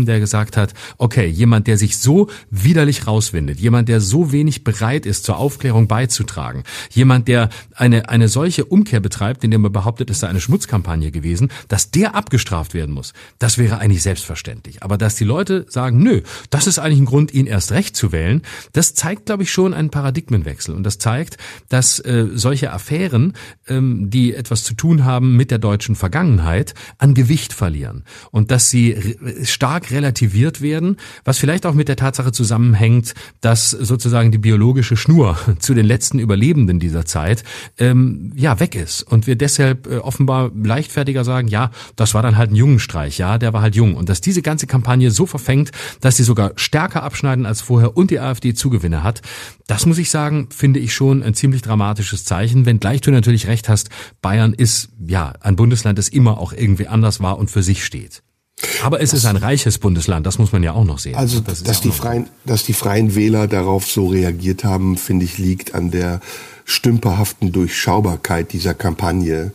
erleben, der gesagt hat, okay, jemand, der sich so widerlich rauswindet, jemand, der so wenig bereit ist, zur Aufklärung beizutragen, jemand, der eine eine solche Umkehr betreibt, indem er behauptet, es sei eine Schmutzkampagne gewesen, dass der abgestraft werden muss, das wäre eigentlich selbstverständlich. Aber dass die Leute sagen, nö, das ist eigentlich ein Grund, ihn erst recht zu wählen, das zeigt, glaube ich, schon einen Paradigmenwechsel. Und das zeigt, dass äh, solche Affären, ähm, die etwas zu tun haben mit der deutschen Vergangenheit, an Gewicht verlieren. Und dass sie re- stark relativiert werden, was vielleicht auch mit der Tatsache zusammenhängt, dass sozusagen die biologische Schnur zu den letzten Überlebenden dieser Zeit ähm, ja weg ist. Und wir deshalb äh, offenbar leichtfertiger sagen, ja, das war dann halt ein Jungenstreich, ja, der war halt jung. Und dass diese ganze Kampagne so verfängt, dass sie sogar stärker abschneiden als vorher und die AfD Zugewinne hat, das muss ich sagen, finde ich schon ein ziemlich dramatisches Zeichen, wenngleich du natürlich recht hast, Bayern ist ja ein Bundesland, das immer auch irgendwie anders war und für sich steht. Aber es das, ist ein reiches Bundesland, das muss man ja auch noch sehen. Also, das dass, ja die Freien, dass die Freien Wähler darauf so reagiert haben, finde ich, liegt an der stümperhaften Durchschaubarkeit dieser Kampagne.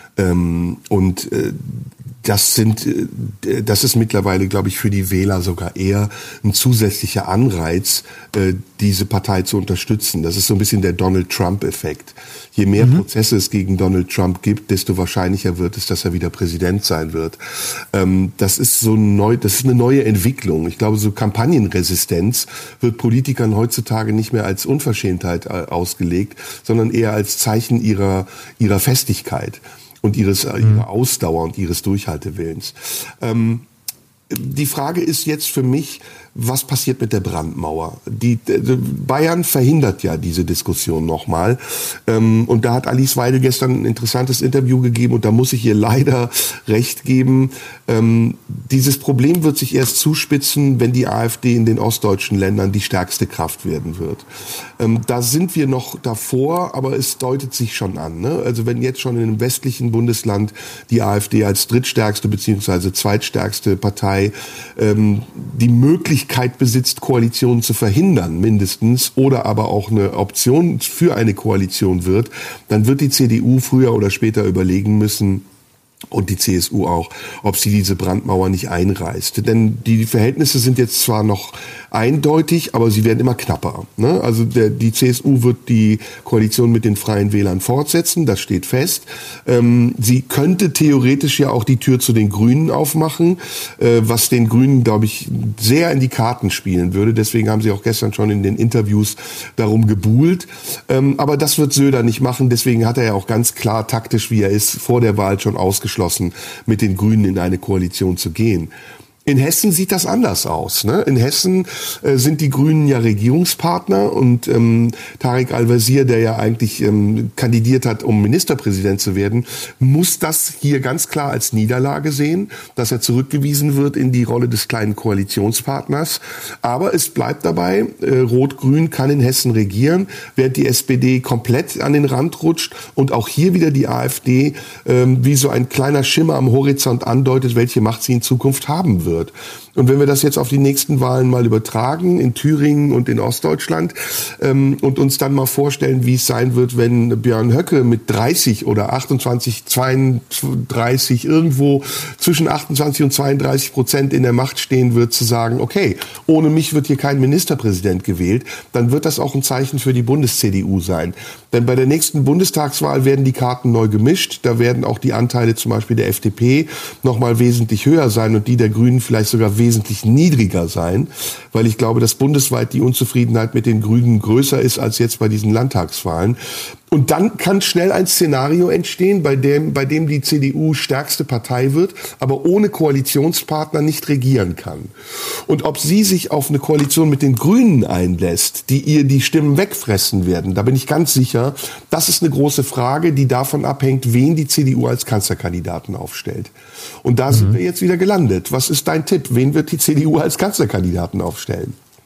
Ähm, und äh, das sind, äh, das ist mittlerweile, glaube ich, für die Wähler sogar eher ein zusätzlicher Anreiz, äh, diese Partei zu unterstützen. Das ist so ein bisschen der Donald-Trump-Effekt. Je mehr mhm. Prozesse es gegen Donald Trump gibt, desto wahrscheinlicher wird es, dass er wieder Präsident sein wird. Ähm, das ist so neu, das ist eine neue Entwicklung. Ich glaube, so Kampagnenresistenz wird Politikern heutzutage nicht mehr als Unverschämtheit äh, ausgelegt, sondern eher als Zeichen ihrer ihrer Festigkeit und ihres mhm. ihrer Ausdauer und ihres Durchhaltewillens. Ähm, die Frage ist jetzt für mich, was passiert mit der Brandmauer? Die, die Bayern verhindert ja diese Diskussion nochmal. Ähm, und da hat Alice Weidel gestern ein interessantes Interview gegeben und da muss ich ihr leider recht geben. Ähm, dieses Problem wird sich erst zuspitzen, wenn die AfD in den ostdeutschen Ländern die stärkste Kraft werden wird. Ähm, da sind wir noch davor, aber es deutet sich schon an. Ne? Also wenn jetzt schon in einem westlichen Bundesland die AfD als drittstärkste bzw. zweitstärkste Partei ähm, die Möglichkeit besitzt, Koalitionen zu verhindern, mindestens, oder aber auch eine Option für eine Koalition wird, dann wird die C D U früher oder später überlegen müssen, und die C S U auch, ob sie diese Brandmauer nicht einreißt. Denn die Verhältnisse sind jetzt zwar noch eindeutig, aber sie werden immer knapper. Ne? Also der, die C S U wird die Koalition mit den Freien Wählern fortsetzen, das steht fest. Ähm, sie könnte theoretisch ja auch die Tür zu den Grünen aufmachen, äh, was den Grünen, glaube ich, sehr in die Karten spielen würde. Deswegen haben sie auch gestern schon in den Interviews darum gebuhlt. Ähm, aber das wird Söder nicht machen. Deswegen hat er ja auch ganz klar taktisch, wie er ist, vor der Wahl schon ausgeschlossen, mit den Grünen in eine Koalition zu gehen. In Hessen sieht das anders aus. Ne? In Hessen äh, sind die Grünen ja Regierungspartner und ähm, Tarek Al-Wazir, der ja eigentlich ähm, kandidiert hat, um Ministerpräsident zu werden, muss das hier ganz klar als Niederlage sehen, dass er zurückgewiesen wird in die Rolle des kleinen Koalitionspartners. Aber es bleibt dabei, äh, Rot-Grün kann in Hessen regieren, während die S P D komplett an den Rand rutscht und auch hier wieder die AfD äh, wie so ein kleiner Schimmer am Horizont andeutet, welche Macht sie in Zukunft haben wird. Und wenn wir das jetzt auf die nächsten Wahlen mal übertragen, in Thüringen und in Ostdeutschland, ähm, und uns dann mal vorstellen, wie es sein wird, wenn Björn Höcke mit dreißig oder achtundzwanzig, zweiunddreißig, irgendwo zwischen achtundzwanzig und zweiunddreißig Prozent in der Macht stehen wird, zu sagen, okay, ohne mich wird hier kein Ministerpräsident gewählt, dann wird das auch ein Zeichen für die Bundes-C D U sein. Denn bei der nächsten Bundestagswahl werden die Karten neu gemischt, da werden auch die Anteile zum Beispiel der F D P nochmal wesentlich höher sein und die der Grünen vielleicht sogar wesentlich niedriger sein, weil ich glaube, dass bundesweit die Unzufriedenheit mit den Grünen größer ist als jetzt bei diesen Landtagswahlen. Und dann kann schnell ein Szenario entstehen, bei dem, bei dem die C D U stärkste Partei wird, aber ohne Koalitionspartner nicht regieren kann. Und ob sie sich auf eine Koalition mit den Grünen einlässt, die ihr die Stimmen wegfressen werden, da bin ich ganz sicher, das ist eine große Frage, die davon abhängt, wen die C D U als Kanzlerkandidaten aufstellt. Und da mhm. sind wir jetzt wieder gelandet. Was ist dein Tipp? Wen wird die C D U als Kanzlerkandidaten aufstellen?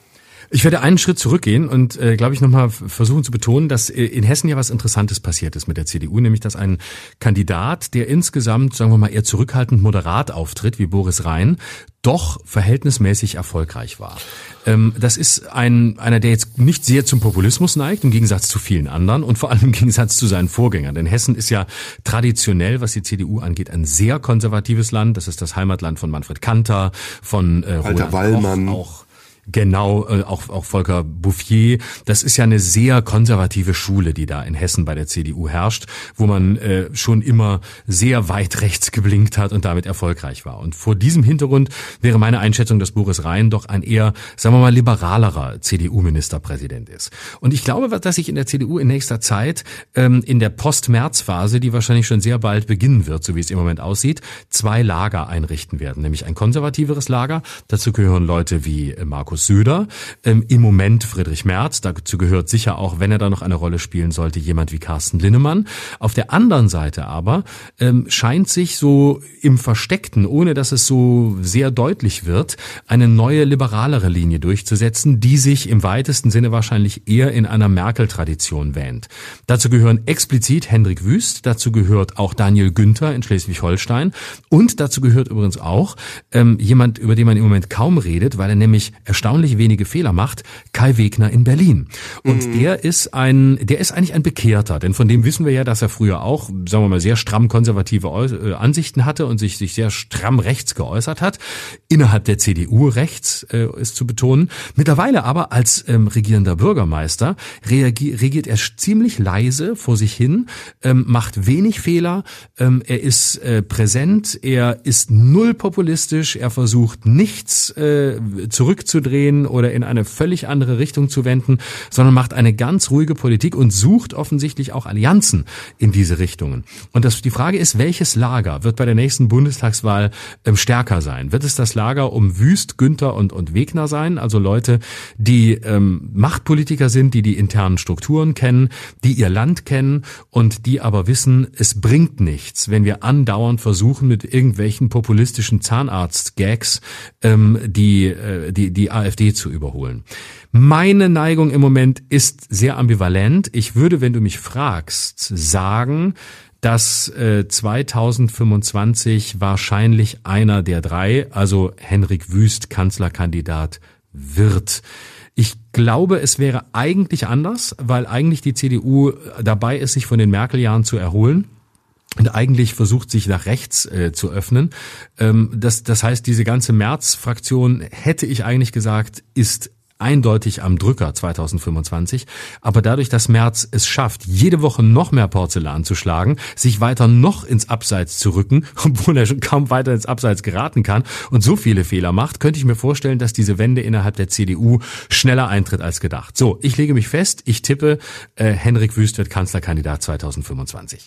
Ich werde einen Schritt zurückgehen und, äh, glaube ich, nochmal versuchen zu betonen, dass äh, in Hessen ja was Interessantes passiert ist mit der C D U, nämlich dass ein Kandidat, der insgesamt, sagen wir mal, eher zurückhaltend moderat auftritt, wie Boris Rhein, doch verhältnismäßig erfolgreich war. Ähm, das ist ein einer, der jetzt nicht sehr zum Populismus neigt, im Gegensatz zu vielen anderen und vor allem im Gegensatz zu seinen Vorgängern. Denn Hessen ist ja traditionell, was die C D U angeht, ein sehr konservatives Land. Das ist das Heimatland von Manfred Kanter, von äh, Walter Wallmann. Auch Genau, äh, auch auch Volker Bouffier. Das ist ja eine sehr konservative Schule, die da in Hessen bei der C D U herrscht, wo man äh, schon immer sehr weit rechts geblinkt hat und damit erfolgreich war. Und vor diesem Hintergrund wäre meine Einschätzung, dass Boris Rhein doch ein eher, sagen wir mal, liberalerer C D U-Ministerpräsident ist. Und ich glaube, dass sich in der C D U in nächster Zeit ähm, in der Post-März-Phase, die wahrscheinlich schon sehr bald beginnen wird, so wie es im Moment aussieht, zwei Lager einrichten werden. Nämlich ein konservativeres Lager. Dazu gehören Leute wie äh, Markus Söder, ähm, im Moment Friedrich Merz, dazu gehört sicher auch, wenn er da noch eine Rolle spielen sollte, jemand wie Carsten Linnemann. Auf der anderen Seite aber ähm, scheint sich so im Versteckten, ohne dass es so sehr deutlich wird, eine neue liberalere Linie durchzusetzen, die sich im weitesten Sinne wahrscheinlich eher in einer Merkel-Tradition wähnt. Dazu gehören explizit Hendrik Wüst, dazu gehört auch Daniel Günther in Schleswig-Holstein und dazu gehört übrigens auch ähm, jemand, über den man im Moment kaum redet, weil er nämlich erstaunlich wenige Fehler macht, Kai Wegner in Berlin. Und mhm. der ist ein, der ist eigentlich ein Bekehrter, denn von dem wissen wir ja, dass er früher auch, sagen wir mal, sehr stramm konservative Ansichten hatte und sich, sich sehr stramm rechts geäußert hat. Innerhalb der C D U rechts äh, ist zu betonen. Mittlerweile aber als ähm, regierender Bürgermeister reagiert, regiert er ziemlich leise vor sich hin, ähm, macht wenig Fehler, ähm, er ist äh, präsent, er ist null populistisch, er versucht nichts äh, zurückzudrehen oder in eine völlig andere Richtung zu wenden, sondern macht eine ganz ruhige Politik und sucht offensichtlich auch Allianzen in diese Richtungen. Und das, die Frage ist, welches Lager wird bei der nächsten Bundestagswahl ähm, stärker sein? Wird es das Lager um Wüst, Günther und, und Wegner sein? Also Leute, die ähm, Machtpolitiker sind, die die internen Strukturen kennen, die ihr Land kennen und die aber wissen, es bringt nichts, wenn wir andauernd versuchen, mit irgendwelchen populistischen Zahnarzt-Gags ähm, die, äh, die, die AfD zu überholen. Meine Neigung im Moment ist sehr ambivalent. Ich würde, wenn du mich fragst, sagen, dass äh, zweitausendfünfundzwanzig wahrscheinlich einer der drei, also Hendrik Wüst, Kanzlerkandidat wird. Ich glaube, es wäre eigentlich anders, weil eigentlich die C D U dabei ist, sich von den Merkel-Jahren zu erholen. Und eigentlich versucht sich nach rechts äh, zu öffnen. Ähm, das, das heißt, diese ganze Merz-Fraktion, hätte ich eigentlich gesagt, ist eindeutig am Drücker zweitausendfünfundzwanzig. Aber dadurch, dass Merz es schafft, jede Woche noch mehr Porzellan zu schlagen, sich weiter noch ins Abseits zu rücken, obwohl er schon kaum weiter ins Abseits geraten kann und so viele Fehler macht, könnte ich mir vorstellen, dass diese Wende innerhalb der C D U schneller eintritt als gedacht. So, ich lege mich fest, ich tippe, äh, Hendrik Wüst wird Kanzlerkandidat zweitausendfünfundzwanzig.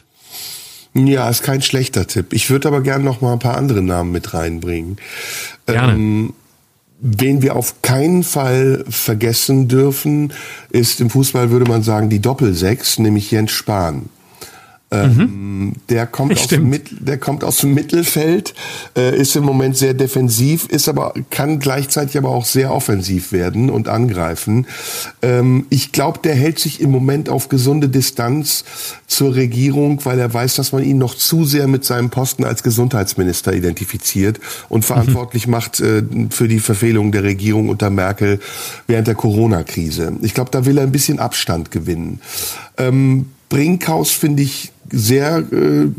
Ja, ist kein schlechter Tipp. Ich würde aber gerne noch mal ein paar andere Namen mit reinbringen. Gerne. Ähm, wen wir auf keinen Fall vergessen dürfen, ist im Fußball, würde man sagen, die Doppelsechs, nämlich Jens Spahn. Ähm, mhm. Der kommt aus dem Mit, der kommt aus dem Mittelfeld, äh, ist im Moment sehr defensiv, ist aber kann gleichzeitig aber auch sehr offensiv werden und angreifen. Ähm, ich glaube, der hält sich im Moment auf gesunde Distanz zur Regierung, weil er weiß, dass man ihn noch zu sehr mit seinem Posten als Gesundheitsminister identifiziert und verantwortlich mhm. macht äh, für die Verfehlung der Regierung unter Merkel während der Corona-Krise. Ich glaube, da will er ein bisschen Abstand gewinnen. Ähm, Brinkhaus finde ich sehr äh,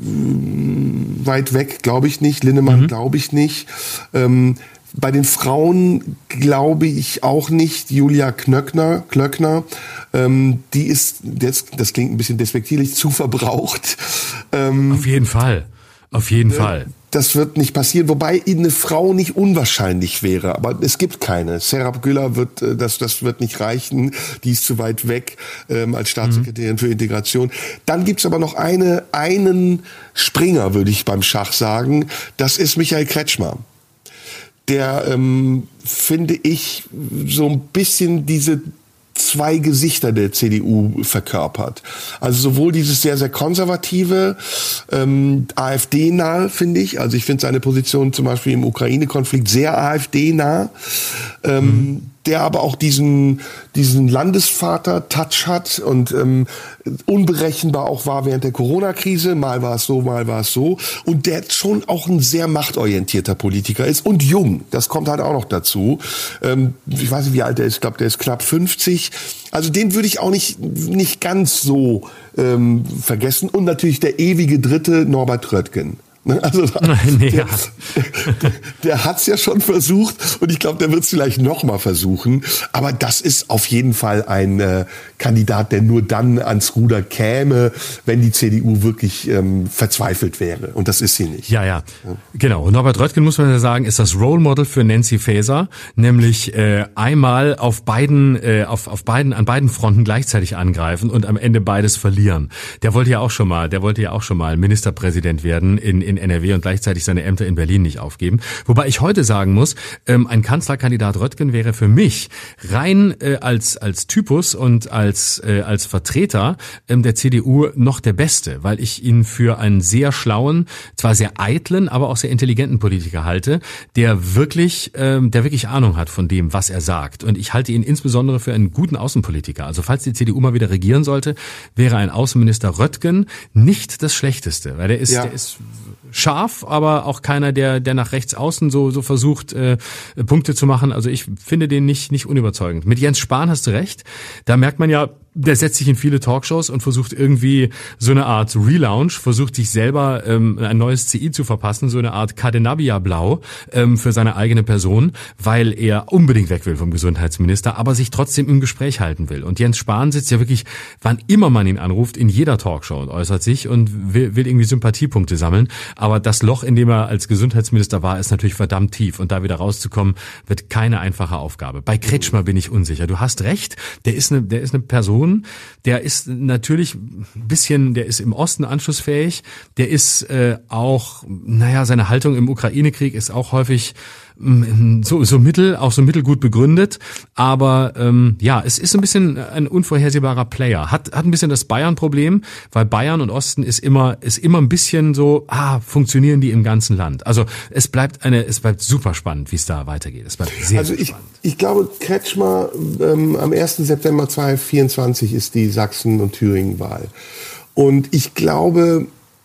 weit weg, glaube ich nicht. Linnemann mhm. glaube ich nicht. Ähm, bei den Frauen glaube ich auch nicht. Julia Knöckner, Klöckner, ähm, die ist, das, das klingt ein bisschen despektierlich, zu verbraucht. Ähm, Auf jeden Fall. Auf jeden äh, Fall. Das wird nicht passieren, wobei eine Frau nicht unwahrscheinlich wäre, aber es gibt keine. Serap Güller wird, das, das wird nicht reichen, die ist zu weit weg ähm, als Staatssekretärin mhm. für Integration. Dann gibt's aber noch eine, einen Springer, würde ich beim Schach sagen, das ist Michael Kretschmer. Der, ähm, finde ich, so ein bisschen diese zwei Gesichter der C D U verkörpert. Also sowohl dieses sehr, sehr konservative, ähm, AfD-nahe, finde ich. Also ich finde seine Position zum Beispiel im Ukraine-Konflikt sehr AfD-nah. Ähm, mhm. der aber auch diesen, diesen Landesvater-Touch hat und ähm, unberechenbar auch war während der Corona-Krise. Mal war es so, mal war es so. Und der schon auch ein sehr machtorientierter Politiker ist und jung. Das kommt halt auch noch dazu. Ähm, ich weiß nicht, wie alt er ist. Ich glaube, der ist knapp fünfzig. Also den würde ich auch nicht, nicht ganz so ähm, vergessen. Und natürlich der ewige Dritte, Norbert Röttgen. Also nee, der, ja. der, der hat's ja schon versucht und ich glaube, der wird es vielleicht noch mal versuchen. Aber das ist auf jeden Fall ein äh, Kandidat, der nur dann ans Ruder käme, wenn die C D U wirklich ähm, verzweifelt wäre. Und das ist sie nicht. Ja, ja, ja. Genau. Und Norbert Röttgen, muss man ja sagen, ist das Role Model für Nancy Faeser, nämlich äh, einmal auf beiden, äh, auf, auf beiden, an beiden Fronten gleichzeitig angreifen und am Ende beides verlieren. Der wollte ja auch schon mal, der wollte ja auch schon mal Ministerpräsident werden in in N R W und gleichzeitig seine Ämter in Berlin nicht aufgeben. Wobei ich heute sagen muss, ähm, ein Kanzlerkandidat Röttgen wäre für mich rein äh, als als Typus und als äh, als Vertreter ähm, der C D U noch der Beste, weil ich ihn für einen sehr schlauen, zwar sehr eitlen, aber auch sehr intelligenten Politiker halte, der wirklich ähm, der wirklich Ahnung hat von dem, was er sagt. Und ich halte ihn insbesondere für einen guten Außenpolitiker. Also falls die C D U mal wieder regieren sollte, wäre ein Außenminister Röttgen nicht das Schlechteste, weil der ist, ja. der ist scharf, aber auch keiner, der der nach rechts außen so so versucht äh, Punkte zu machen. Also ich finde den nicht nicht unüberzeugend. Mit Jens Spahn hast du recht. Da merkt man ja, der setzt sich in viele Talkshows und versucht irgendwie so eine Art Relaunch, versucht sich selber ähm, ein neues C I zu verpassen, so eine Art Cadenabia-Blau ähm, für seine eigene Person, weil er unbedingt weg will vom Gesundheitsminister, aber sich trotzdem im Gespräch halten will. Und Jens Spahn sitzt ja wirklich, wann immer man ihn anruft, in jeder Talkshow und äußert sich und will, will irgendwie Sympathiepunkte sammeln. Aber das Loch, in dem er als Gesundheitsminister war, ist natürlich verdammt tief. Und da wieder rauszukommen, wird keine einfache Aufgabe. Bei Kretschmer bin ich unsicher. Du hast recht, der ist eine, der ist eine Person, der ist natürlich ein bisschen, der ist im Osten anschlussfähig, der ist äh, auch, naja, seine Haltung im Ukraine-Krieg ist auch häufig so so mittel, auch so mittelgut begründet, aber ähm, ja, es ist ein bisschen ein unvorhersehbarer Player. Hat hat ein bisschen das Bayern-Problem, weil Bayern und Osten ist immer ist immer ein bisschen so, ah, funktionieren die im ganzen Land. Also es bleibt eine, es bleibt super spannend, wie es da weitergeht. Es bleibt sehr, also sehr ich, spannend. Ich glaube, Kretschmer ähm, am ersten September zweitausendvierundzwanzig ist die Sachsen- und Thüringen-Wahl. Und ich glaube,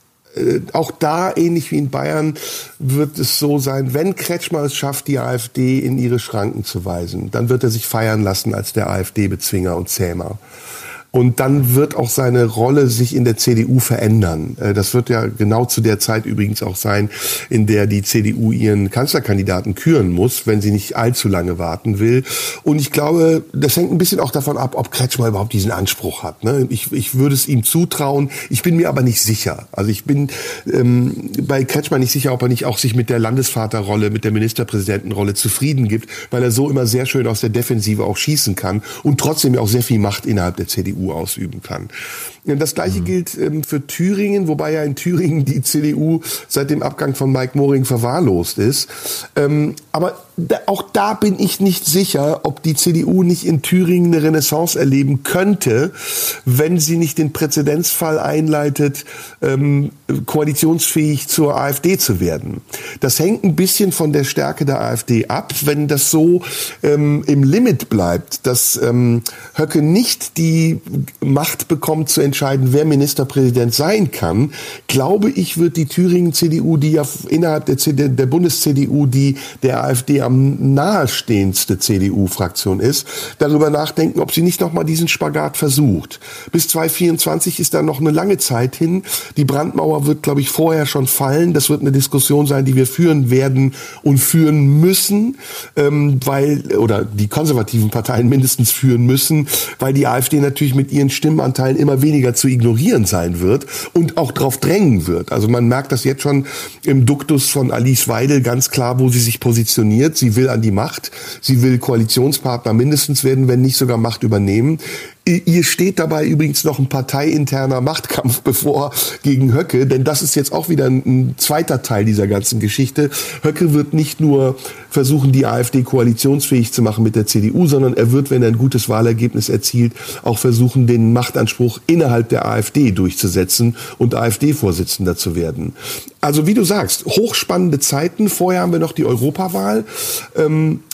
auch da, ähnlich wie in Bayern, wird es so sein, wenn Kretschmer es schafft, die AfD in ihre Schranken zu weisen, dann wird er sich feiern lassen als der AfD-Bezwinger und Zähmer. Und dann wird auch seine Rolle sich in der C D U verändern. Das wird ja genau zu der Zeit übrigens auch sein, in der die C D U ihren Kanzlerkandidaten küren muss, wenn sie nicht allzu lange warten will. Und ich glaube, das hängt ein bisschen auch davon ab, ob Kretschmer überhaupt diesen Anspruch hat. Ich, ich würde es ihm zutrauen. Ich bin mir aber nicht sicher. Also ich bin ähm, bei Kretschmer nicht sicher, ob er nicht auch sich mit der Landesvaterrolle, mit der Ministerpräsidentenrolle zufrieden gibt, weil er so immer sehr schön aus der Defensive auch schießen kann und trotzdem ja auch sehr viel Macht innerhalb der C D U ausüben kann. Das Gleiche mhm. gilt ähm, für Thüringen, wobei ja in Thüringen die C D U seit dem Abgang von Mike Moring verwahrlost ist. Ähm, aber da, auch da bin ich nicht sicher, ob die C D U nicht in Thüringen eine Renaissance erleben könnte, wenn sie nicht den Präzedenzfall einleitet, ähm, koalitionsfähig zur AfD zu werden. Das hängt ein bisschen von der Stärke der AfD ab. Wenn das so ähm, im Limit bleibt, dass ähm, Höcke nicht die Macht bekommt zu entscheiden, wer Ministerpräsident sein kann, glaube ich, wird die Thüringen-C D U, die ja innerhalb der, C D, der Bundes-C D U, die der AfD am nahestehendste C D U-Fraktion ist, darüber nachdenken, ob sie nicht nochmal diesen Spagat versucht. Bis zweitausendvierundzwanzig ist da noch eine lange Zeit hin. Die Brandmauer wird, glaube ich, vorher schon fallen. Das wird eine Diskussion sein, die wir führen werden und führen müssen, ähm, weil, oder die konservativen Parteien mindestens führen müssen, weil die AfD natürlich mit ihren Stimmenanteilen immer weniger zu ignorieren sein wird und auch drauf drängen wird. Also man merkt das jetzt schon im Duktus von Alice Weidel ganz klar, wo sie sich positioniert. Sie will an die Macht, sie will Koalitionspartner mindestens werden, wenn nicht sogar Macht übernehmen. Ihr steht dabei übrigens noch ein parteiinterner Machtkampf bevor gegen Höcke, denn das ist jetzt auch wieder ein, ein zweiter Teil dieser ganzen Geschichte. Höcke wird nicht nur versuchen, die AfD koalitionsfähig zu machen mit der C D U, sondern er wird, wenn er ein gutes Wahlergebnis erzielt, auch versuchen, den Machtanspruch innerhalb der AfD durchzusetzen und AfD-Vorsitzender zu werden. Also wie du sagst, hochspannende Zeiten. Vorher haben wir noch die Europawahl. Ähm,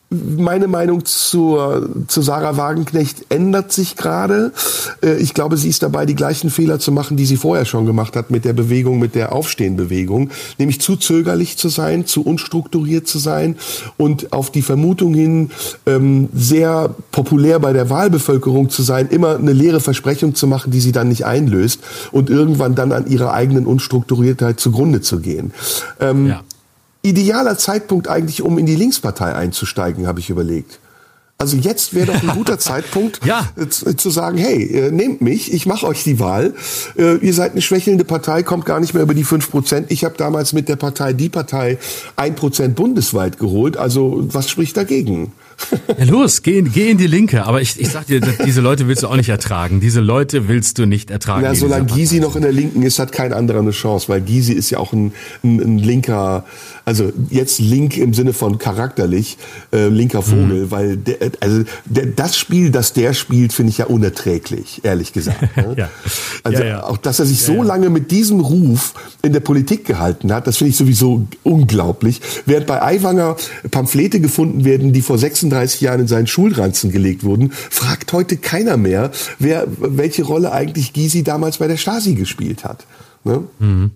Meine Meinung zur, zu Sarah Wagenknecht ändert sich gerade. Ich glaube, sie ist dabei, die gleichen Fehler zu machen, die sie vorher schon gemacht hat mit der Bewegung, mit der Aufstehenbewegung. Nämlich zu zögerlich zu sein, zu unstrukturiert zu sein und auf die Vermutung hin, sehr populär bei der Wahlbevölkerung zu sein, immer eine leere Versprechung zu machen, die sie dann nicht einlöst und irgendwann dann an ihrer eigenen Unstrukturiertheit zugrunde zu gehen. Ja. Idealer Zeitpunkt eigentlich, um in die Linkspartei einzusteigen, habe ich überlegt. Also jetzt wäre doch ein guter Zeitpunkt, ja. zu sagen, hey, nehmt mich, ich mache euch die Wahl. Ihr seid eine schwächelnde Partei, kommt gar nicht mehr über die fünf Prozent. Ich habe damals mit der Partei Die Partei ein Prozent bundesweit geholt. Also was spricht dagegen? Ja, los, geh, geh in die Linke. Aber ich, ich sag dir, diese Leute willst du auch nicht ertragen. Diese Leute willst du nicht ertragen. Ja, solange Gysi noch in der Linken ist, hat kein anderer eine Chance, weil Gysi ist ja auch ein, ein, ein linker, also jetzt link im Sinne von charakterlich, äh, linker Vogel, mhm. weil der, also der, das Spiel, das der spielt, finde ich ja unerträglich, ehrlich gesagt. Ne? ja. Also ja, ja. auch, dass er sich ja, so ja. lange mit diesem Ruf in der Politik gehalten hat, das finde ich sowieso unglaublich. Während bei Aiwanger Pamphlete gefunden werden, die vor sechsunddreißig Jahren in seinen Schulranzen gelegt wurden, fragt heute keiner mehr, wer welche Rolle eigentlich Gysi damals bei der Stasi gespielt hat. Ne? Mhm.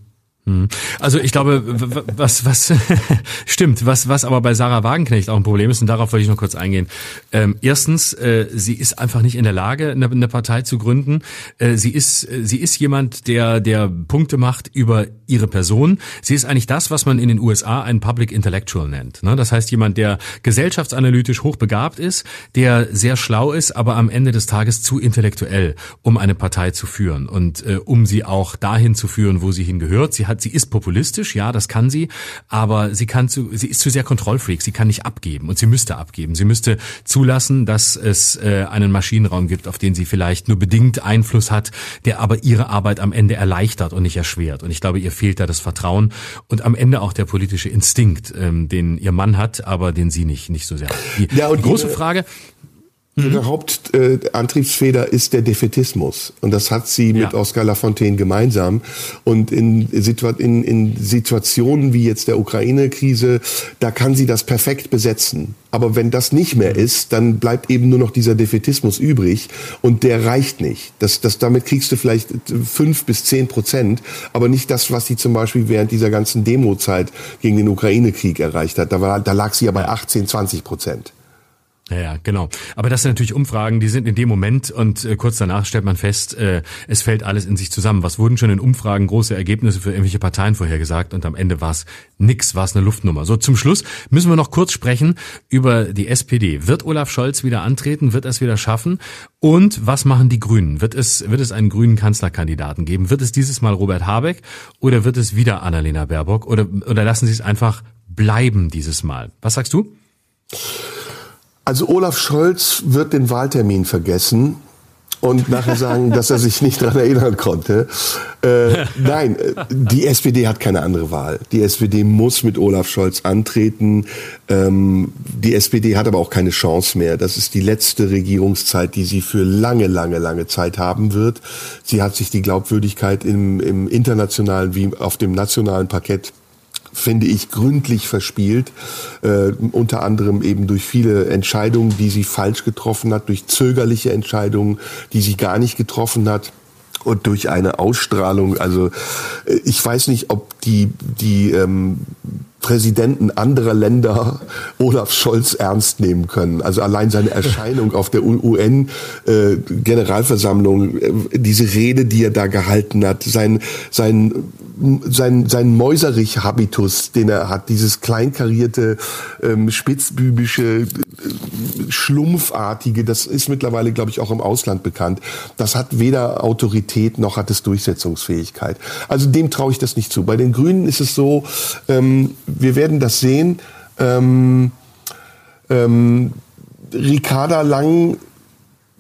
Also ich glaube, was was stimmt, was was aber bei Sarah Wagenknecht auch ein Problem ist, und darauf wollte ich noch kurz eingehen. Ähm, erstens, äh, sie ist einfach nicht in der Lage, eine, eine Partei zu gründen. Äh, sie ist sie ist jemand, der der Punkte macht über ihre Person. Sie ist eigentlich das, was man in den U S A einen Public Intellectual nennt. Ne? Das heißt, jemand, der gesellschaftsanalytisch hochbegabt ist, der sehr schlau ist, aber am Ende des Tages zu intellektuell, um eine Partei zu führen und äh, um sie auch dahin zu führen, wo sie hingehört. Sie hat, sie ist populistisch, ja, das kann sie, aber sie kann zu, sie ist zu sehr Kontrollfreak, sie kann nicht abgeben und sie müsste abgeben. Sie müsste zulassen, dass es äh, einen Maschinenraum gibt, auf den sie vielleicht nur bedingt Einfluss hat, der aber ihre Arbeit am Ende erleichtert und nicht erschwert. Und ich glaube, ihr fehlt da das Vertrauen und am Ende auch der politische Instinkt, ähm, den ihr Mann hat, aber den sie nicht nicht so sehr hat. Die, ja, und die große ihre, Frage... Ihre Hauptantriebsfeder äh, ist der Defätismus. Und das hat sie mit ja. Oskar Lafontaine gemeinsam. Und in, Situa- in, in Situationen wie jetzt der Ukraine-Krise, da kann sie das perfekt besetzen. Aber wenn das nicht mehr ist, dann bleibt eben nur noch dieser Defätismus übrig. Und der reicht nicht. Das, das, damit kriegst du vielleicht fünf bis zehn Prozent. Aber nicht das, was sie zum Beispiel während dieser ganzen Demo-Zeit gegen den Ukraine-Krieg erreicht hat. Da, war, da lag sie ja bei achtzehn, zwanzig Prozent. Ja, ja, genau. Aber das sind natürlich Umfragen, die sind in dem Moment und äh, kurz danach stellt man fest, äh, es fällt alles in sich zusammen. Was wurden schon in Umfragen große Ergebnisse für irgendwelche Parteien vorhergesagt und am Ende war es nix, war es eine Luftnummer. So, zum Schluss müssen wir noch kurz sprechen über die S P D. Wird Olaf Scholz wieder antreten? Wird er es wieder schaffen? Und was machen die Grünen? Wird es, wird es einen grünen Kanzlerkandidaten geben? Wird es dieses Mal Robert Habeck oder wird es wieder Annalena Baerbock oder, oder lassen Sie es einfach bleiben dieses Mal? Was sagst du? Also Olaf Scholz wird den Wahltermin vergessen und nachher sagen, dass er sich nicht daran erinnern konnte. Äh, nein, die S P D hat keine andere Wahl. Die S P D muss mit Olaf Scholz antreten. Ähm, die S P D hat aber auch keine Chance mehr. Das ist die letzte Regierungszeit, die sie für lange, lange, lange Zeit haben wird. Sie hat sich die Glaubwürdigkeit im, im internationalen wie auf dem nationalen Parkett, finde ich, gründlich verspielt, äh, unter anderem eben durch viele Entscheidungen, die sie falsch getroffen hat, durch zögerliche Entscheidungen, die sie gar nicht getroffen hat und durch eine Ausstrahlung. Also äh, ich weiß nicht, ob die die ähm, Präsidenten anderer Länder Olaf Scholz ernst nehmen können. Also allein seine Erscheinung auf der U N-Generalversammlung, äh, diese Rede, die er da gehalten hat, sein sein sein sein Mäuserich-Habitus, den er hat, dieses kleinkarierte, ähm, spitzbübische, äh, schlumpfartige, das ist mittlerweile, glaube ich, auch im Ausland bekannt. Das hat weder Autorität noch hat es Durchsetzungsfähigkeit. Also dem traue ich das nicht zu. Bei den Grünen ist es so, ähm, wir werden das sehen. Ähm, ähm, Ricarda Lang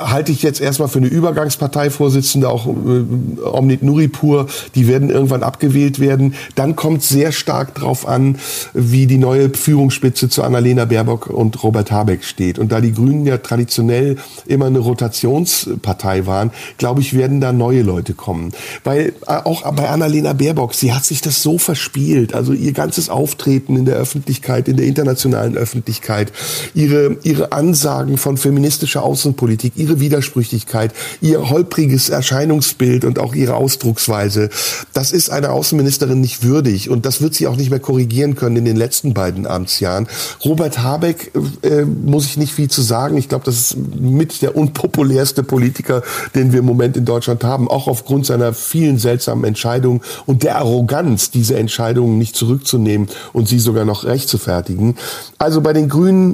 halte ich jetzt erstmal für eine Übergangsparteivorsitzende, auch äh, Omnit Nuripur, die werden irgendwann abgewählt werden. Dann kommt sehr stark drauf an, wie die neue Führungsspitze zu Annalena Baerbock und Robert Habeck steht. Und da die Grünen ja traditionell immer eine Rotationspartei waren, glaube ich, werden da neue Leute kommen. Weil äh, auch bei Annalena Baerbock, sie hat sich das so verspielt. Also ihr ganzes Auftreten in der Öffentlichkeit, in der internationalen Öffentlichkeit, ihre, ihre Ansagen von feministischer Außenpolitik, ihre Widersprüchlichkeit, ihr holpriges Erscheinungsbild und auch ihre Ausdrucksweise, das ist einer Außenministerin nicht würdig und das wird sie auch nicht mehr korrigieren können in den letzten beiden Amtsjahren. Robert Habeck, äh, muss ich nicht viel zu sagen. Ich glaube, das ist mit der unpopulärste Politiker, den wir im Moment in Deutschland haben, auch aufgrund seiner vielen seltsamen Entscheidungen und der Arroganz, diese Entscheidungen nicht zurückzunehmen und sie sogar noch rechtfertigen. Also bei den Grünen,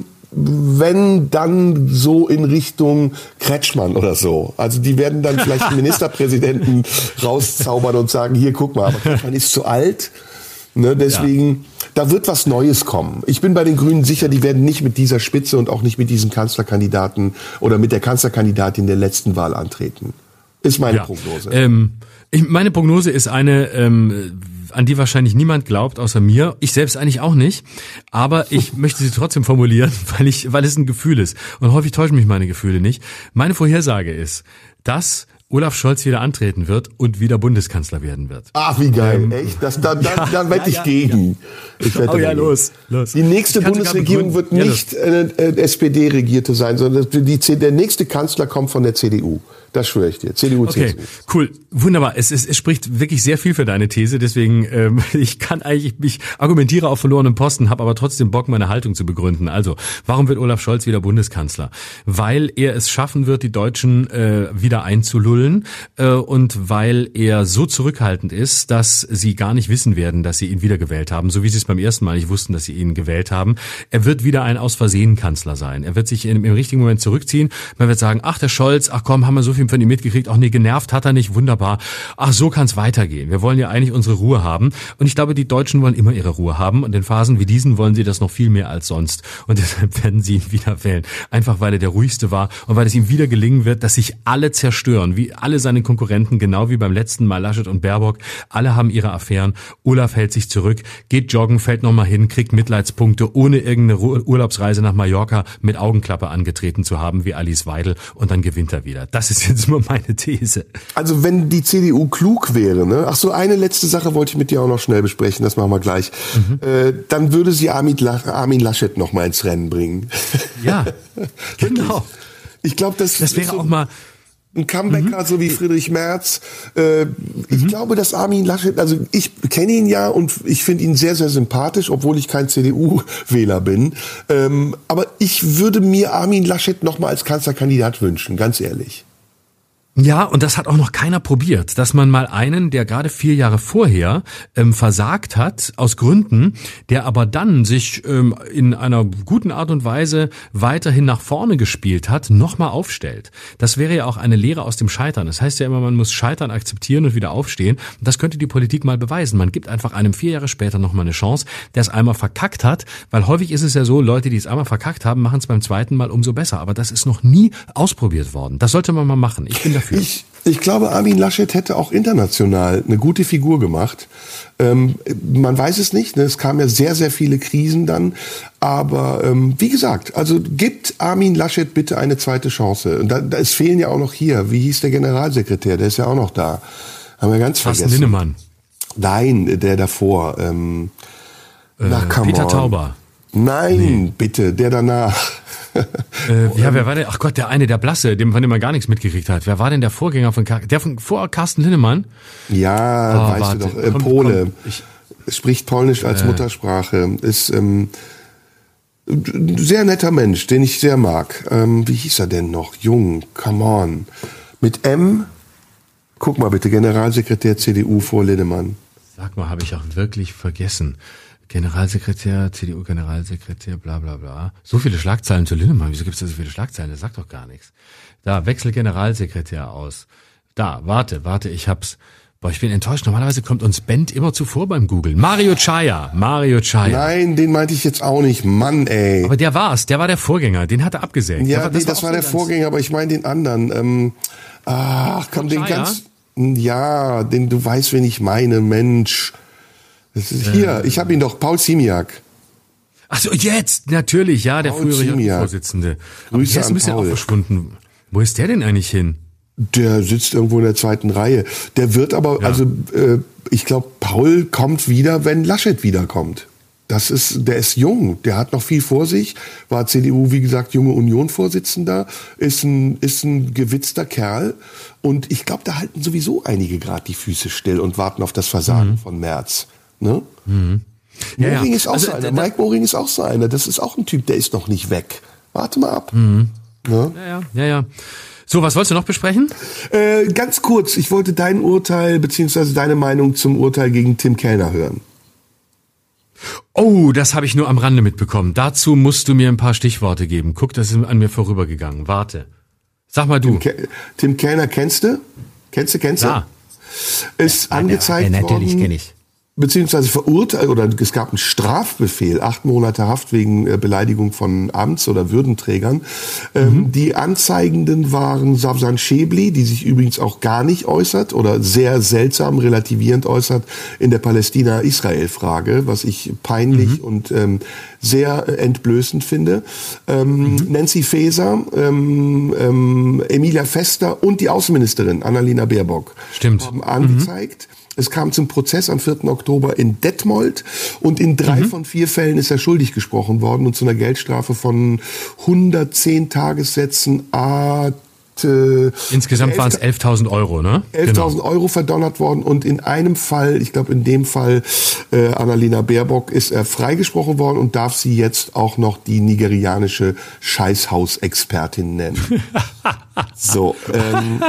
wenn dann so in Richtung Kretschmann oder so. Also die werden dann vielleicht einen Ministerpräsidenten rauszaubern und sagen, hier guck mal, aber Kretschmann ist zu alt. Ne, deswegen, ja. Da wird was Neues kommen. Ich bin bei den Grünen sicher, die werden nicht mit dieser Spitze und auch nicht mit diesem Kanzlerkandidaten oder mit der Kanzlerkandidatin der letzten Wahl antreten. Ist meine ja. Prognose. Ähm, ich, meine Prognose ist eine, ähm, an die wahrscheinlich niemand glaubt, außer mir. Ich selbst eigentlich auch nicht. Aber ich möchte sie trotzdem formulieren, weil ich, weil es ein Gefühl ist. Und häufig täuschen mich meine Gefühle nicht. Meine Vorhersage ist, dass Olaf Scholz wieder antreten wird und wieder Bundeskanzler werden wird. Ach, wie geil, ähm, echt? Das, da da, ja, da wette ja, ich ja, gegen. Ja. Ich wette oh ja, los, los. Die nächste Bundesregierung wird nicht eine äh, S P D-regierte sein, sondern die, der nächste Kanzler kommt von der C D U. Das schwöre ich dir. C D U, okay, C S U. Cool. Wunderbar. Es, es, es spricht wirklich sehr viel für deine These. Deswegen, ähm, ich kann eigentlich, ich argumentiere auf verlorenem Posten, habe aber trotzdem Bock, meine Haltung zu begründen. Also, warum wird Olaf Scholz wieder Bundeskanzler? Weil er es schaffen wird, die Deutschen äh, wieder einzulullen äh, und weil er so zurückhaltend ist, dass sie gar nicht wissen werden, dass sie ihn wiedergewählt haben, so wie sie es beim ersten Mal nicht wussten, dass sie ihn gewählt haben. Er wird wieder ein aus Versehen Kanzler sein. Er wird sich in, im richtigen Moment zurückziehen. Man wird sagen, ach, der Scholz, ach komm, haben wir so viel von ihm mitgekriegt, ach nee, genervt hat er nicht, wunderbar. Ach, so kann's weitergehen. Wir wollen ja eigentlich unsere Ruhe haben. Und ich glaube, die Deutschen wollen immer ihre Ruhe haben. Und in Phasen wie diesen wollen sie das noch viel mehr als sonst. Und deshalb werden sie ihn wieder wählen. Einfach, weil er der ruhigste war und weil es ihm wieder gelingen wird, dass sich alle zerstören, wie alle seine Konkurrenten, genau wie beim letzten Mal Laschet und Baerbock. Alle haben ihre Affären. Olaf hält sich zurück, geht joggen, fällt nochmal hin, kriegt Mitleidspunkte, ohne irgendeine Urlaubsreise nach Mallorca mit Augenklappe angetreten zu haben, wie Alice Weidel. Und dann gewinnt er wieder. Das ist jetzt nur meine These. Also wenn die C D U klug wäre, ne? Ach so, eine letzte Sache wollte ich mit dir auch noch schnell besprechen, das machen wir gleich. Mhm. Äh, dann würde sie Armin, La- Armin Laschet noch mal ins Rennen bringen. Ja, genau. Ich glaube, das, das wäre so auch mal ein Comebacker, mhm. so wie Friedrich Merz. Äh, ich mhm. glaube, dass Armin Laschet, also ich kenne ihn ja und ich finde ihn sehr, sehr sympathisch, obwohl ich kein C D U-Wähler bin. Ähm, aber ich würde mir Armin Laschet noch mal als Kanzlerkandidat wünschen, ganz ehrlich. Ja, und das hat auch noch keiner probiert, dass man mal einen, der gerade vier Jahre vorher ähm, versagt hat, aus Gründen, der aber dann sich ähm, in einer guten Art und Weise weiterhin nach vorne gespielt hat, nochmal aufstellt. Das wäre ja auch eine Lehre aus dem Scheitern. Das heißt ja immer, man muss Scheitern akzeptieren und wieder aufstehen. Und das könnte die Politik mal beweisen. Man gibt einfach einem vier Jahre später nochmal eine Chance, der es einmal verkackt hat, weil häufig ist es ja so, Leute, die es einmal verkackt haben, machen es beim zweiten Mal umso besser. Aber das ist noch nie ausprobiert worden. Das sollte man mal machen. Ich bin dafür. Ich, ich glaube, Armin Laschet hätte auch international eine gute Figur gemacht. Ähm, man weiß es nicht, ne? Es kamen ja sehr, sehr viele Krisen dann. Aber ähm, wie gesagt, also gibt Armin Laschet bitte eine zweite Chance. Und da, da, es fehlen ja auch noch hier, wie hieß der Generalsekretär, der ist ja auch noch da. Haben wir ganz vergessen. Carsten Linnemann. Nein, der davor. Ähm, äh, na, come Peter on. Tauber. Nein, nee. Bitte, der danach. Äh, ja, wer war denn? Ach Gott, der eine, der Blasse, dem von dem man gar nichts mitgekriegt hat. Wer war denn der Vorgänger von Car- der von vor Carsten Linnemann? Ja, oh, weißt warte. du doch, äh, komm, Pole. Komm, ich, spricht Polnisch als äh. Muttersprache. Ist ähm, ein sehr netter Mensch, den ich sehr mag. Ähm, wie hieß er denn noch? Jung, come on. Mit M. Guck mal bitte, Generalsekretär C D U vor Linnemann. Sag mal, habe ich auch wirklich vergessen. Generalsekretär, C D U-Generalsekretär, bla bla bla. So viele Schlagzeilen zu Linnemann. Wieso gibt es da so viele Schlagzeilen? Das sagt doch gar nichts. Da, wechselt Generalsekretär aus. Da, warte, warte, ich hab's. Boah, ich bin enttäuscht. Normalerweise kommt uns Bent immer zuvor beim Googlen. Mario Chaya. Mario Chaya. Nein, den meinte ich jetzt auch nicht. Mann, ey. Aber der war's. Der war der Vorgänger. Den hat er abgesägt. Ja, war, das, nee, war, das war der Vorgänger, aber ich meine den anderen. Ähm, ach, komm, den Chaya? ganz... Ja, den, du weißt, wen ich meine, Mensch. Das ist hier, äh. ich habe ihn doch, Paul Ziemiak. Ach so, jetzt, natürlich, ja, der Paul frühere Vorsitzende. Aber Grüße der ist ein bisschen Paul. auch verschwunden. Wo ist der denn eigentlich hin? Der sitzt irgendwo in der zweiten Reihe. Der wird aber, ja. also äh, ich glaube, Paul kommt wieder, wenn Laschet wiederkommt. Das ist, der ist jung, der hat noch viel vor sich, war C D U, wie gesagt, junge Union-Vorsitzender, ist ein, ist ein gewitzter Kerl. Und ich glaube, da halten sowieso einige gerade die Füße still und warten auf das Versagen mhm. von Merz. Ne? Mhm. Ja, Moring ja. ist auch also, so einer. Da, Mike Moring ist auch so einer. Das ist auch ein Typ, der ist noch nicht weg. Warte mal ab. Mhm. Ne? Ja, ja, ja, ja. So, was wolltest du noch besprechen? Äh, ganz kurz, ich wollte dein Urteil beziehungsweise deine Meinung zum Urteil gegen Tim Kellner hören. Oh, das habe ich nur am Rande mitbekommen. Dazu musst du mir ein paar Stichworte geben. Guck, das ist an mir vorübergegangen. Warte. Sag mal du. Tim, Ke- Tim Kellner kennst du? Kennst du, kennst du? Ja. Ist ja, angezeigt ja, natürlich worden. Kenn ich. Beziehungsweise verurteilt, oder es gab einen Strafbefehl, acht Monate Haft wegen äh, Beleidigung von Amts- oder Würdenträgern. Ähm, mhm. Die Anzeigenden waren Savsan Schäbli, die sich übrigens auch gar nicht äußert oder sehr seltsam relativierend äußert in der Palästina-Israel-Frage, was ich peinlich mhm. und ähm, sehr entblößend finde. Ähm, mhm. Nancy Faeser, ähm, ähm, Emilia Fester und die Außenministerin Annalena Baerbock Stimmt. haben angezeigt. Mhm. Es kam zum Prozess am vierten Oktober in Detmold und in drei mhm. von vier Fällen ist er schuldig gesprochen worden und zu einer Geldstrafe von hundertzehn Tagessätzen a Äh, Insgesamt waren es elftausend Euro, ne? elftausend genau. Euro verdonnert worden und in einem Fall, ich glaube in dem Fall äh, Annalena Baerbock, ist er freigesprochen worden und darf sie jetzt auch noch die nigerianische Scheißhausexpertin nennen. So, ähm,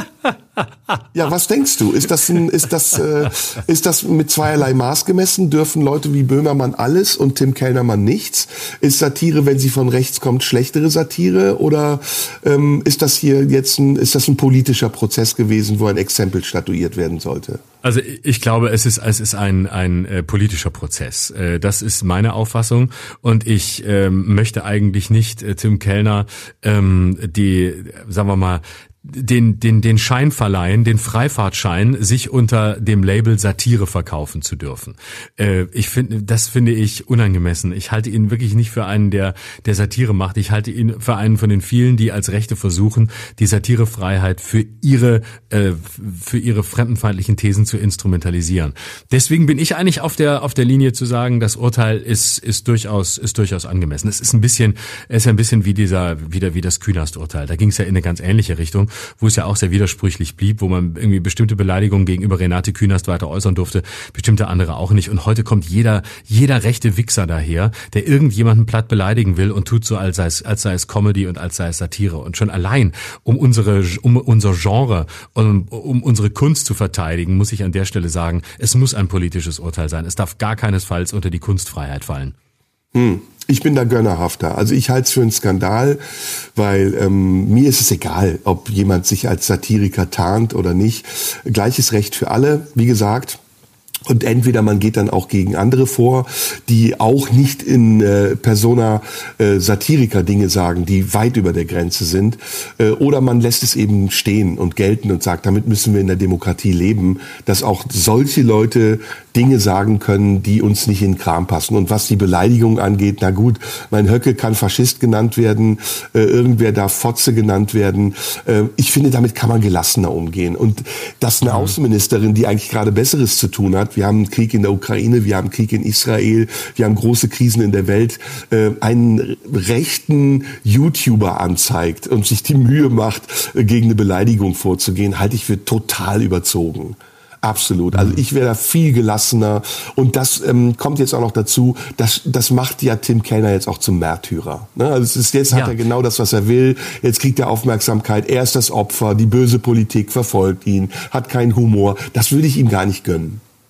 ja, was denkst du? Ist das ein, ist das, äh, ist das mit zweierlei Maß gemessen? Dürfen Leute wie Böhmermann alles und Tim Kellnermann nichts? Ist Satire, wenn sie von rechts kommt, schlechtere Satire? Oder ähm, ist das hier jetzt ein, ist das ein politischer Prozess gewesen, wo ein Exempel statuiert werden sollte? Also ich glaube, es ist es ist ein ein äh, politischer Prozess. Äh, das ist meine Auffassung und ich ähm, möchte eigentlich nicht äh, Tim Kellner ähm, die, sagen wir mal, den den den Schein verleihen, den Freifahrtschein, sich unter dem Label Satire verkaufen zu dürfen. Äh, ich finde, das finde ich unangemessen. Ich halte ihn wirklich nicht für einen, der der Satire macht. Ich halte ihn für einen von den vielen, die als Rechte versuchen, die Satirefreiheit für ihre äh, für ihre fremdenfeindlichen Thesen zu instrumentalisieren. Deswegen bin ich eigentlich auf der auf der Linie zu sagen, das Urteil ist ist durchaus ist durchaus angemessen. Es ist ein bisschen es ist ein bisschen wie dieser wieder wie das Künast-Urteil. Da ging es ja in eine ganz ähnliche Richtung, wo es ja auch sehr widersprüchlich blieb, wo man irgendwie bestimmte Beleidigungen gegenüber Renate Künast weiter äußern durfte, bestimmte andere auch nicht. Und heute kommt jeder jeder rechte Wichser daher, der irgendjemanden platt beleidigen will und tut so, als sei es, als sei es Comedy und als sei es Satire. Und schon allein, um unsere um unser Genre, um, um unsere Kunst zu verteidigen, muss ich an der Stelle sagen, es muss ein politisches Urteil sein. Es darf gar keinesfalls unter die Kunstfreiheit fallen. Hm. Ich bin da gönnerhafter. Also ich halte es für einen Skandal, weil ähm, mir ist es egal, ob jemand sich als Satiriker tarnt oder nicht. Gleiches Recht für alle, wie gesagt. Und entweder man geht dann auch gegen andere vor, die auch nicht in äh, Persona äh, Satiriker Dinge sagen, die weit über der Grenze sind, äh, oder man lässt es eben stehen und gelten und sagt, damit müssen wir in der Demokratie leben, dass auch solche Leute Dinge sagen können, die uns nicht in den Kram passen. Und was die Beleidigung angeht, na gut, mein Höcke kann Faschist genannt werden, äh, irgendwer darf Fotze genannt werden. Äh, ich finde, damit kann man gelassener umgehen. Und dass eine Außenministerin, die eigentlich gerade Besseres zu tun hat, wir haben Krieg in der Ukraine, wir haben Krieg in Israel, wir haben große Krisen in der Welt, äh, einen rechten YouTuber anzeigt und sich die Mühe macht, äh, gegen eine Beleidigung vorzugehen, halte ich für total überzogen. Absolut. Also ich wäre da viel gelassener. Und das ähm, kommt jetzt auch noch dazu, das, das macht ja Tim Kellner jetzt auch zum Märtyrer. Ne? Also es ist, jetzt hat ja. er genau das, was er will. Jetzt kriegt er Aufmerksamkeit. Er ist das Opfer. Die böse Politik verfolgt ihn, hat keinen Humor. Das würde ich ihm gar nicht gönnen.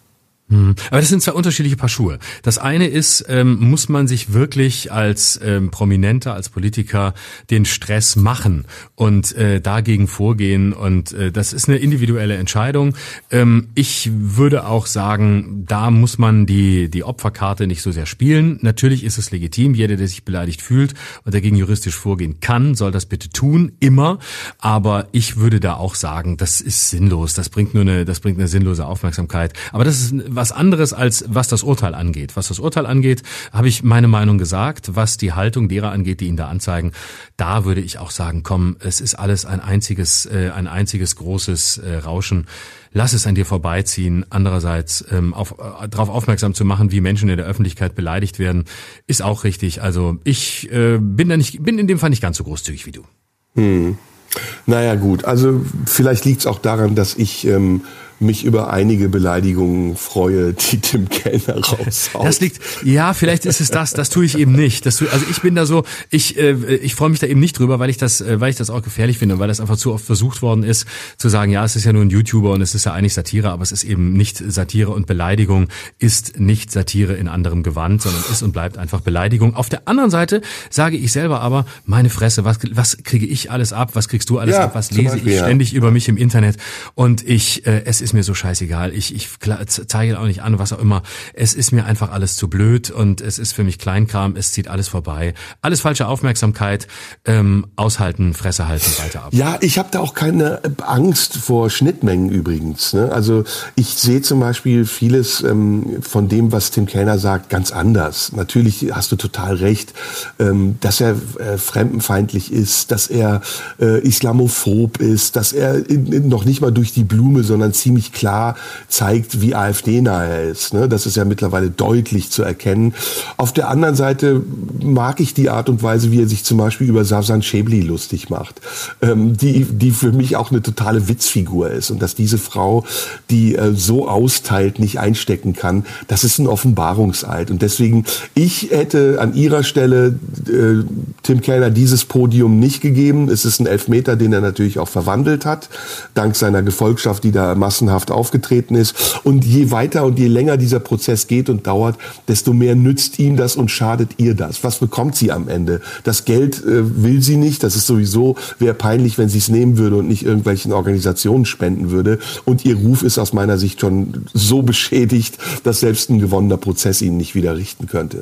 Aber das sind zwei unterschiedliche Paar Schuhe. Das eine ist, ähm, muss man sich wirklich als ähm, Prominenter, als Politiker den Stress machen und äh, dagegen vorgehen, und äh, das ist eine individuelle Entscheidung. Ähm, ich würde auch sagen, da muss man die die Opferkarte nicht so sehr spielen. Natürlich ist es legitim, jeder, der sich beleidigt fühlt und dagegen juristisch vorgehen kann, soll das bitte tun, immer. Aber ich würde da auch sagen, das ist sinnlos, das bringt nur eine, das bringt eine sinnlose Aufmerksamkeit. Aber das ist was anderes, als was das Urteil angeht. Was das Urteil angeht, habe ich meine Meinung gesagt. Was die Haltung derer angeht, die ihn da anzeigen, da würde ich auch sagen, komm, es ist alles ein einziges, äh, ein einziges großes äh, Rauschen. Lass es an dir vorbeiziehen. Andererseits ähm, auf, äh, darauf aufmerksam zu machen, wie Menschen in der Öffentlichkeit beleidigt werden, ist auch richtig. Also ich äh, bin da nicht, bin in dem Fall nicht ganz so großzügig wie du. Hm. Naja gut, also vielleicht liegt es auch daran, dass ich ähm, mich über einige Beleidigungen freue, die Tim Kellner raushaut. Das liegt, ja, vielleicht ist es das, das tue ich eben nicht. Das tue, also ich bin da so, ich äh, ich freue mich da eben nicht drüber, weil ich das äh, weil ich das auch gefährlich finde, weil das einfach zu oft versucht worden ist, zu sagen, ja, es ist ja nur ein YouTuber und es ist ja eigentlich Satire, aber es ist eben nicht Satire, und Beleidigung ist nicht Satire in anderem Gewand, sondern ist und bleibt einfach Beleidigung. Auf der anderen Seite sage ich selber aber, meine Fresse, was was kriege ich alles ab, was kriegst du alles ja, ab, was lese Beispiel, ich ja. ständig über mich im Internet, und ich, äh, es ist mir so scheißegal. Ich, ich zeige auch nicht an, was auch immer. Es ist mir einfach alles zu blöd, und es ist für mich Kleinkram. Es zieht alles vorbei. Alles falsche Aufmerksamkeit. Ähm, aushalten, Fresse halten, weiter ab. Ja, ich habe da auch keine Angst vor Schnittmengen übrigens. Ne? Also ich sehe zum Beispiel vieles ähm, von dem, was Tim Kellner sagt, ganz anders. Natürlich hast du total recht, ähm, dass er äh, fremdenfeindlich ist, dass er äh, islamophob ist, dass er in, in, noch nicht mal durch die Blume, sondern ziemlich klar zeigt, wie AfD-nah er ist. Ne? Das ist ja mittlerweile deutlich zu erkennen. Auf der anderen Seite mag ich die Art und Weise, wie er sich zum Beispiel über Savsan Schäbli lustig macht, ähm, die, die für mich auch eine totale Witzfigur ist. Und dass diese Frau, die äh, so austeilt, nicht einstecken kann, das ist ein Offenbarungseid. Und deswegen, ich hätte an ihrer Stelle äh, Tim Kellner dieses Podium nicht gegeben. Es ist ein Elfmeter, den er natürlich auch verwandelt hat, dank seiner Gefolgschaft, die da massenhaft aufgetreten ist. Und je weiter und je länger dieser Prozess geht und dauert, desto mehr nützt ihm das und schadet ihr das. Was bekommt sie am Ende? Das Geld äh, will sie nicht. Das ist sowieso, wäre peinlich, wenn sie es nehmen würde und nicht irgendwelchen Organisationen spenden würde. Und ihr Ruf ist aus meiner Sicht schon so beschädigt, dass selbst ein gewonnener Prozess ihn nicht wieder richten könnte.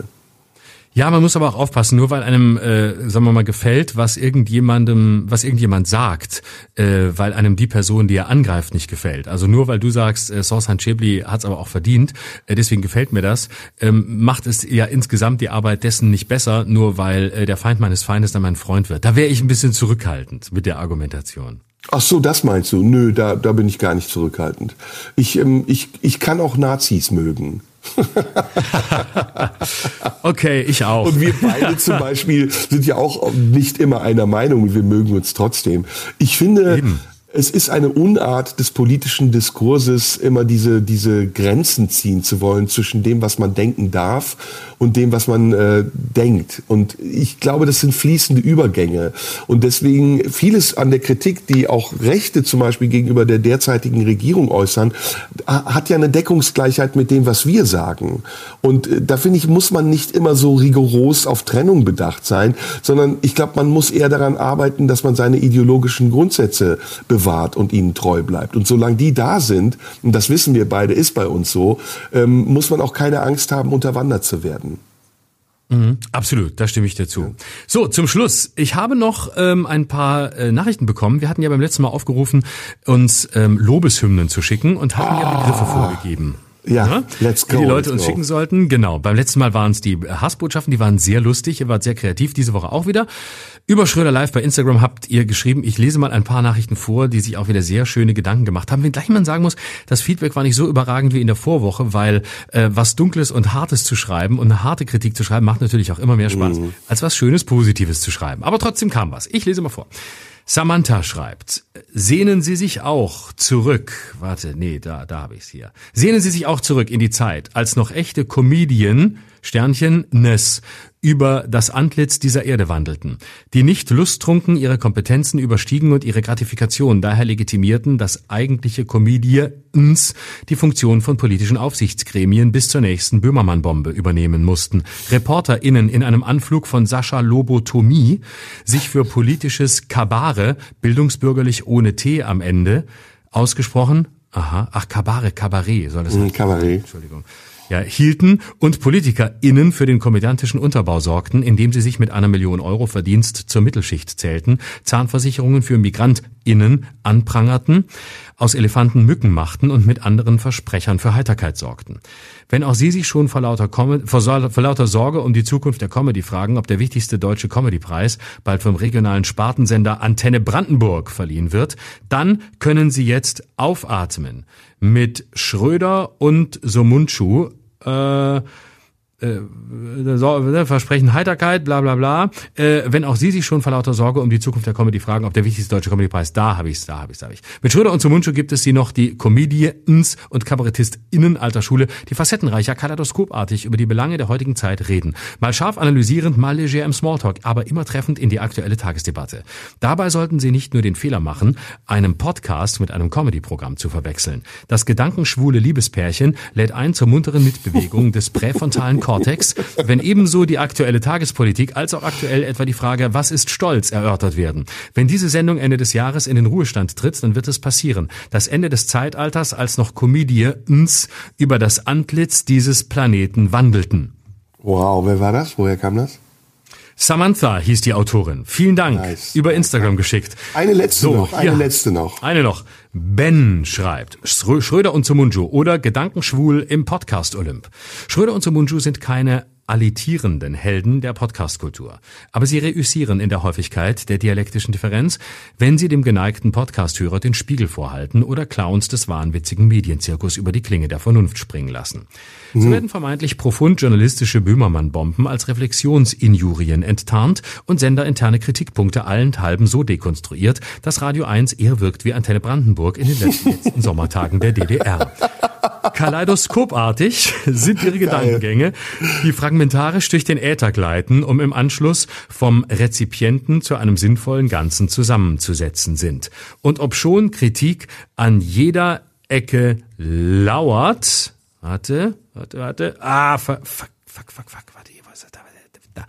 Ja, man muss aber auch aufpassen, nur weil einem, äh, sagen wir mal, gefällt, was irgendjemandem, was irgendjemand sagt, äh, weil einem die Person, die er angreift, nicht gefällt. Also nur weil du sagst, äh, Savsan Schäbli hat's aber auch verdient, äh, deswegen gefällt mir das, ähm, macht es ja insgesamt die Arbeit dessen nicht besser, nur weil äh, der Feind meines Feindes dann mein Freund wird. Da wäre ich ein bisschen zurückhaltend mit der Argumentation. Ach so, das meinst du? Nö, da, da bin ich gar nicht zurückhaltend. Ich, ähm, ich, ich kann auch Nazis mögen. Okay, ich auch. Und wir beide zum Beispiel sind ja auch nicht immer einer Meinung, wir mögen uns trotzdem. Ich finde, Eben. es ist eine Unart des politischen Diskurses, immer diese, diese Grenzen ziehen zu wollen zwischen dem, was man denken darf und dem, was man äh, denkt. Und ich glaube, das sind fließende Übergänge. Und deswegen vieles an der Kritik, die auch Rechte zum Beispiel gegenüber der derzeitigen Regierung äußern, hat ja eine Deckungsgleichheit mit dem, was wir sagen. Und äh, da finde ich, muss man nicht immer so rigoros auf Trennung bedacht sein, sondern ich glaube, man muss eher daran arbeiten, dass man seine ideologischen Grundsätze bewahrt und ihnen treu bleibt. Und solange die da sind, und das wissen wir beide, ist bei uns so, ähm, muss man auch keine Angst haben, unterwandert zu werden. Mhm, absolut, da stimme ich dir zu. So, zum Schluss. Ich habe noch ähm, ein paar äh, Nachrichten bekommen. Wir hatten ja beim letzten Mal aufgerufen, uns ähm, Lobeshymnen zu schicken und hatten ah. ja Begriffe vorgegeben. Ja, ja, let's go. Die die Leute uns go. schicken sollten. Genau. Beim letzten Mal waren es die Hassbotschaften, die waren sehr lustig, ihr wart sehr kreativ, diese Woche auch wieder. Über Schröder Live bei Instagram habt ihr geschrieben, ich lese mal ein paar Nachrichten vor, die sich auch wieder sehr schöne Gedanken gemacht haben. Wenngleich man sagen muss, das Feedback war nicht so überragend wie in der Vorwoche, weil äh, was Dunkles und Hartes zu schreiben und eine harte Kritik zu schreiben, macht natürlich auch immer mehr Spaß, mhm. als was Schönes, Positives zu schreiben. Aber trotzdem kam was. Ich lese mal vor. Samantha schreibt, sehnen Sie sich auch zurück, warte, nee, da, da habe ich es hier. Sehnen Sie sich auch zurück in die Zeit, als noch echte Comedien Sternchen, Nes, über das Antlitz dieser Erde wandelten, die nicht lusttrunken ihre Kompetenzen überstiegen und ihre Gratifikation daher legitimierten, dass eigentliche Comedians die Funktion von politischen Aufsichtsgremien bis zur nächsten Böhmermann-Bombe übernehmen mussten. ReporterInnen in einem Anflug von Sascha Lobotomie sich für politisches Kabare, bildungsbürgerlich ohne T am Ende, ausgesprochen, aha, ach, Kabare, Kabarett soll das sein? Kabarett. Entschuldigung. Ja, hielten und PolitikerInnen für den komödiantischen Unterbau sorgten, indem sie sich mit einer Million Euro Verdienst zur Mittelschicht zählten, Zahnversicherungen für MigrantInnen anprangerten, aus Elefanten Mücken machten und mit anderen Versprechern für Heiterkeit sorgten. Wenn auch Sie sich schon vor lauter, Com- vor, vor lauter Sorge um die Zukunft der Comedy fragen, ob der wichtigste deutsche Comedypreis bald vom regionalen Spartensender Antenne Brandenburg verliehen wird, dann können Sie jetzt aufatmen mit Schröder und Somuncu, äh, äh, Versprechen Heiterkeit, bla bla bla. Äh, wenn auch Sie sich schon vor lauter Sorge um die Zukunft der Comedy fragen, ob der wichtigste deutsche Comedypreis, da habe ich's, da habe ich's, da habe ich. Mit Schröder und Somuncu gibt es sie noch, die Comedians und KabarettistInnen alter Schule, die facettenreicher, kaleidoskopartig über die Belange der heutigen Zeit reden. Mal scharf analysierend, mal leger im Smalltalk, aber immer treffend in die aktuelle Tagesdebatte. Dabei sollten Sie nicht nur den Fehler machen, einen Podcast mit einem Comedy-Programm zu verwechseln. Das gedankenschwule Liebespärchen lädt ein zur munteren Mitbewegung des präfrontalen Cortex, wenn ebenso die aktuelle Tagespolitik als auch aktuell etwa die Frage, was ist Stolz, erörtert werden. Wenn diese Sendung Ende des Jahres in den Ruhestand tritt, dann wird es passieren. Das Ende des Zeitalters, als noch Comedians über das Antlitz dieses Planeten wandelten. Wow, wer war das? Woher kam das? Samantha hieß die Autorin. Vielen Dank. Nice. Über Instagram geschickt. Eine letzte so, noch, eine ja, letzte noch. Eine noch. Ben schreibt, Schröder und Somuncu oder Gedankenschwul im Podcast-Olymp. Schröder und Somuncu sind keine allitierenden Helden der Podcast-Kultur. Aber sie reüssieren in der Häufigkeit der dialektischen Differenz, wenn sie dem geneigten Podcast-Hörer den Spiegel vorhalten oder Clowns des wahnwitzigen Medienzirkus über die Klinge der Vernunft springen lassen. Mhm. So werden vermeintlich profund journalistische Böhmermann-Bomben als Reflexionsinjurien enttarnt und senderinterne Kritikpunkte allenthalben so dekonstruiert, dass Radio eins eher wirkt wie Antenne Brandenburg in den letzten, letzten Sommertagen der D D R. Kaleidoskopartig sind ihre Gedankengänge, die fragmentarisch durch den Äther gleiten, um im Anschluss vom Rezipienten zu einem sinnvollen Ganzen zusammenzusetzen sind. Und obschon Kritik an jeder Ecke lauert, warte, warte, warte, ah, fuck, fuck, fuck, fuck, fuck, warte, was ist da, da,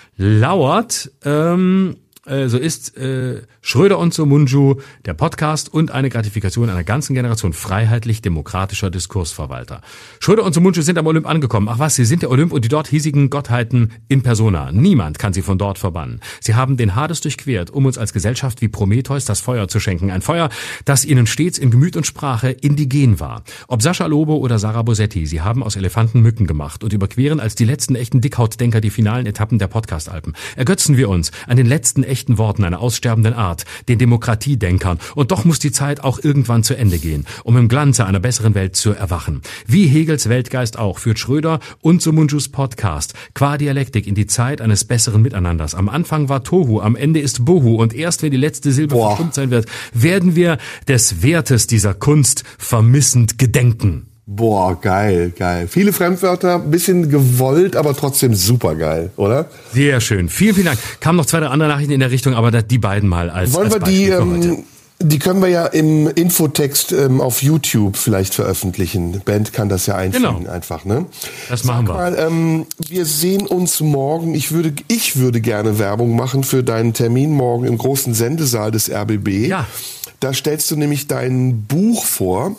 lauert, ähm, so ist äh, Schröder und Somuncu der Podcast und eine Gratifikation einer ganzen Generation freiheitlich-demokratischer Diskursverwalter. Schröder und Somuncu sind am Olymp angekommen. Ach was, sie sind der Olymp und die dort hiesigen Gottheiten in persona. Niemand kann sie von dort verbannen. Sie haben den Hades durchquert, um uns als Gesellschaft wie Prometheus das Feuer zu schenken. Ein Feuer, das ihnen stets in Gemüt und Sprache indigen war. Ob Sascha Lobo oder Sarah Bosetti, sie haben aus Elefanten Mücken gemacht und überqueren als die letzten echten Dickhautdenker die finalen Etappen der Podcast-Alpen. Ergötzen wir uns an den letzten echten Worten einer aussterbenden Art, den Demokratiedenkern. Und doch muss die Zeit auch irgendwann zu Ende gehen, um im Glanze einer besseren Welt zu erwachen. Wie Hegels Weltgeist auch führt Schröder und Somuncus Podcast qua Dialektik in die Zeit eines besseren Miteinanders. Am Anfang war Tohu, am Ende ist Bohu und erst wenn die letzte Silbe Boah. verstummt sein wird, werden wir des Wertes dieser Kunst vermissend gedenken. Boah, geil, geil. Viele Fremdwörter, bisschen gewollt, aber trotzdem super geil, oder? Sehr schön. Vielen, vielen Dank. Kamen noch zwei, drei andere Nachrichten in der Richtung, aber die beiden mal als, Wollen als wir Beispiel die, für ähm, heute. Die können wir ja im Infotext ähm, auf YouTube vielleicht veröffentlichen. Band kann das ja einfügen, Genau. einfach, ne? Das machen wir. Sag mal, ähm, wir sehen uns morgen. Ich würde, ich würde gerne Werbung machen für deinen Termin morgen im großen Sendesaal des R B B. Ja. Da stellst du nämlich dein Buch vor.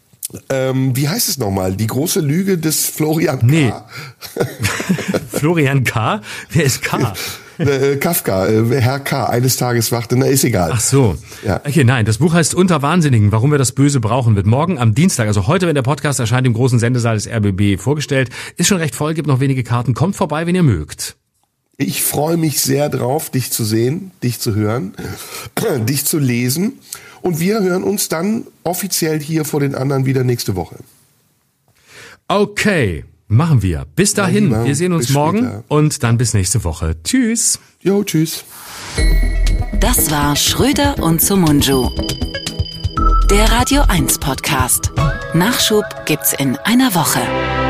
Ähm, wie heißt es nochmal? Die große Lüge des Florian K. Nee. Florian K.? Wer ist K.? Äh, Kafka, äh, Herr K. eines Tages wachte, na ist egal. Ach so. Ja. Okay, nein, das Buch heißt Unter Wahnsinnigen, warum wir das Böse brauchen, wird morgen am Dienstag, also heute, wenn der Podcast erscheint, im großen Sendesaal des R B B vorgestellt. Ist schon recht voll, gibt noch wenige Karten. Kommt vorbei, wenn ihr mögt. Ich freue mich sehr drauf, dich zu sehen, dich zu hören, dich zu lesen. Und wir hören uns dann offiziell hier vor den anderen wieder nächste Woche. Okay, machen wir. Bis dahin, Ja, wir sehen uns bis morgen später. und dann bis nächste Woche. Tschüss. Jo, tschüss. Das war Schröder und Somuncu. Der Radio eins Podcast. Nachschub gibt's in einer Woche.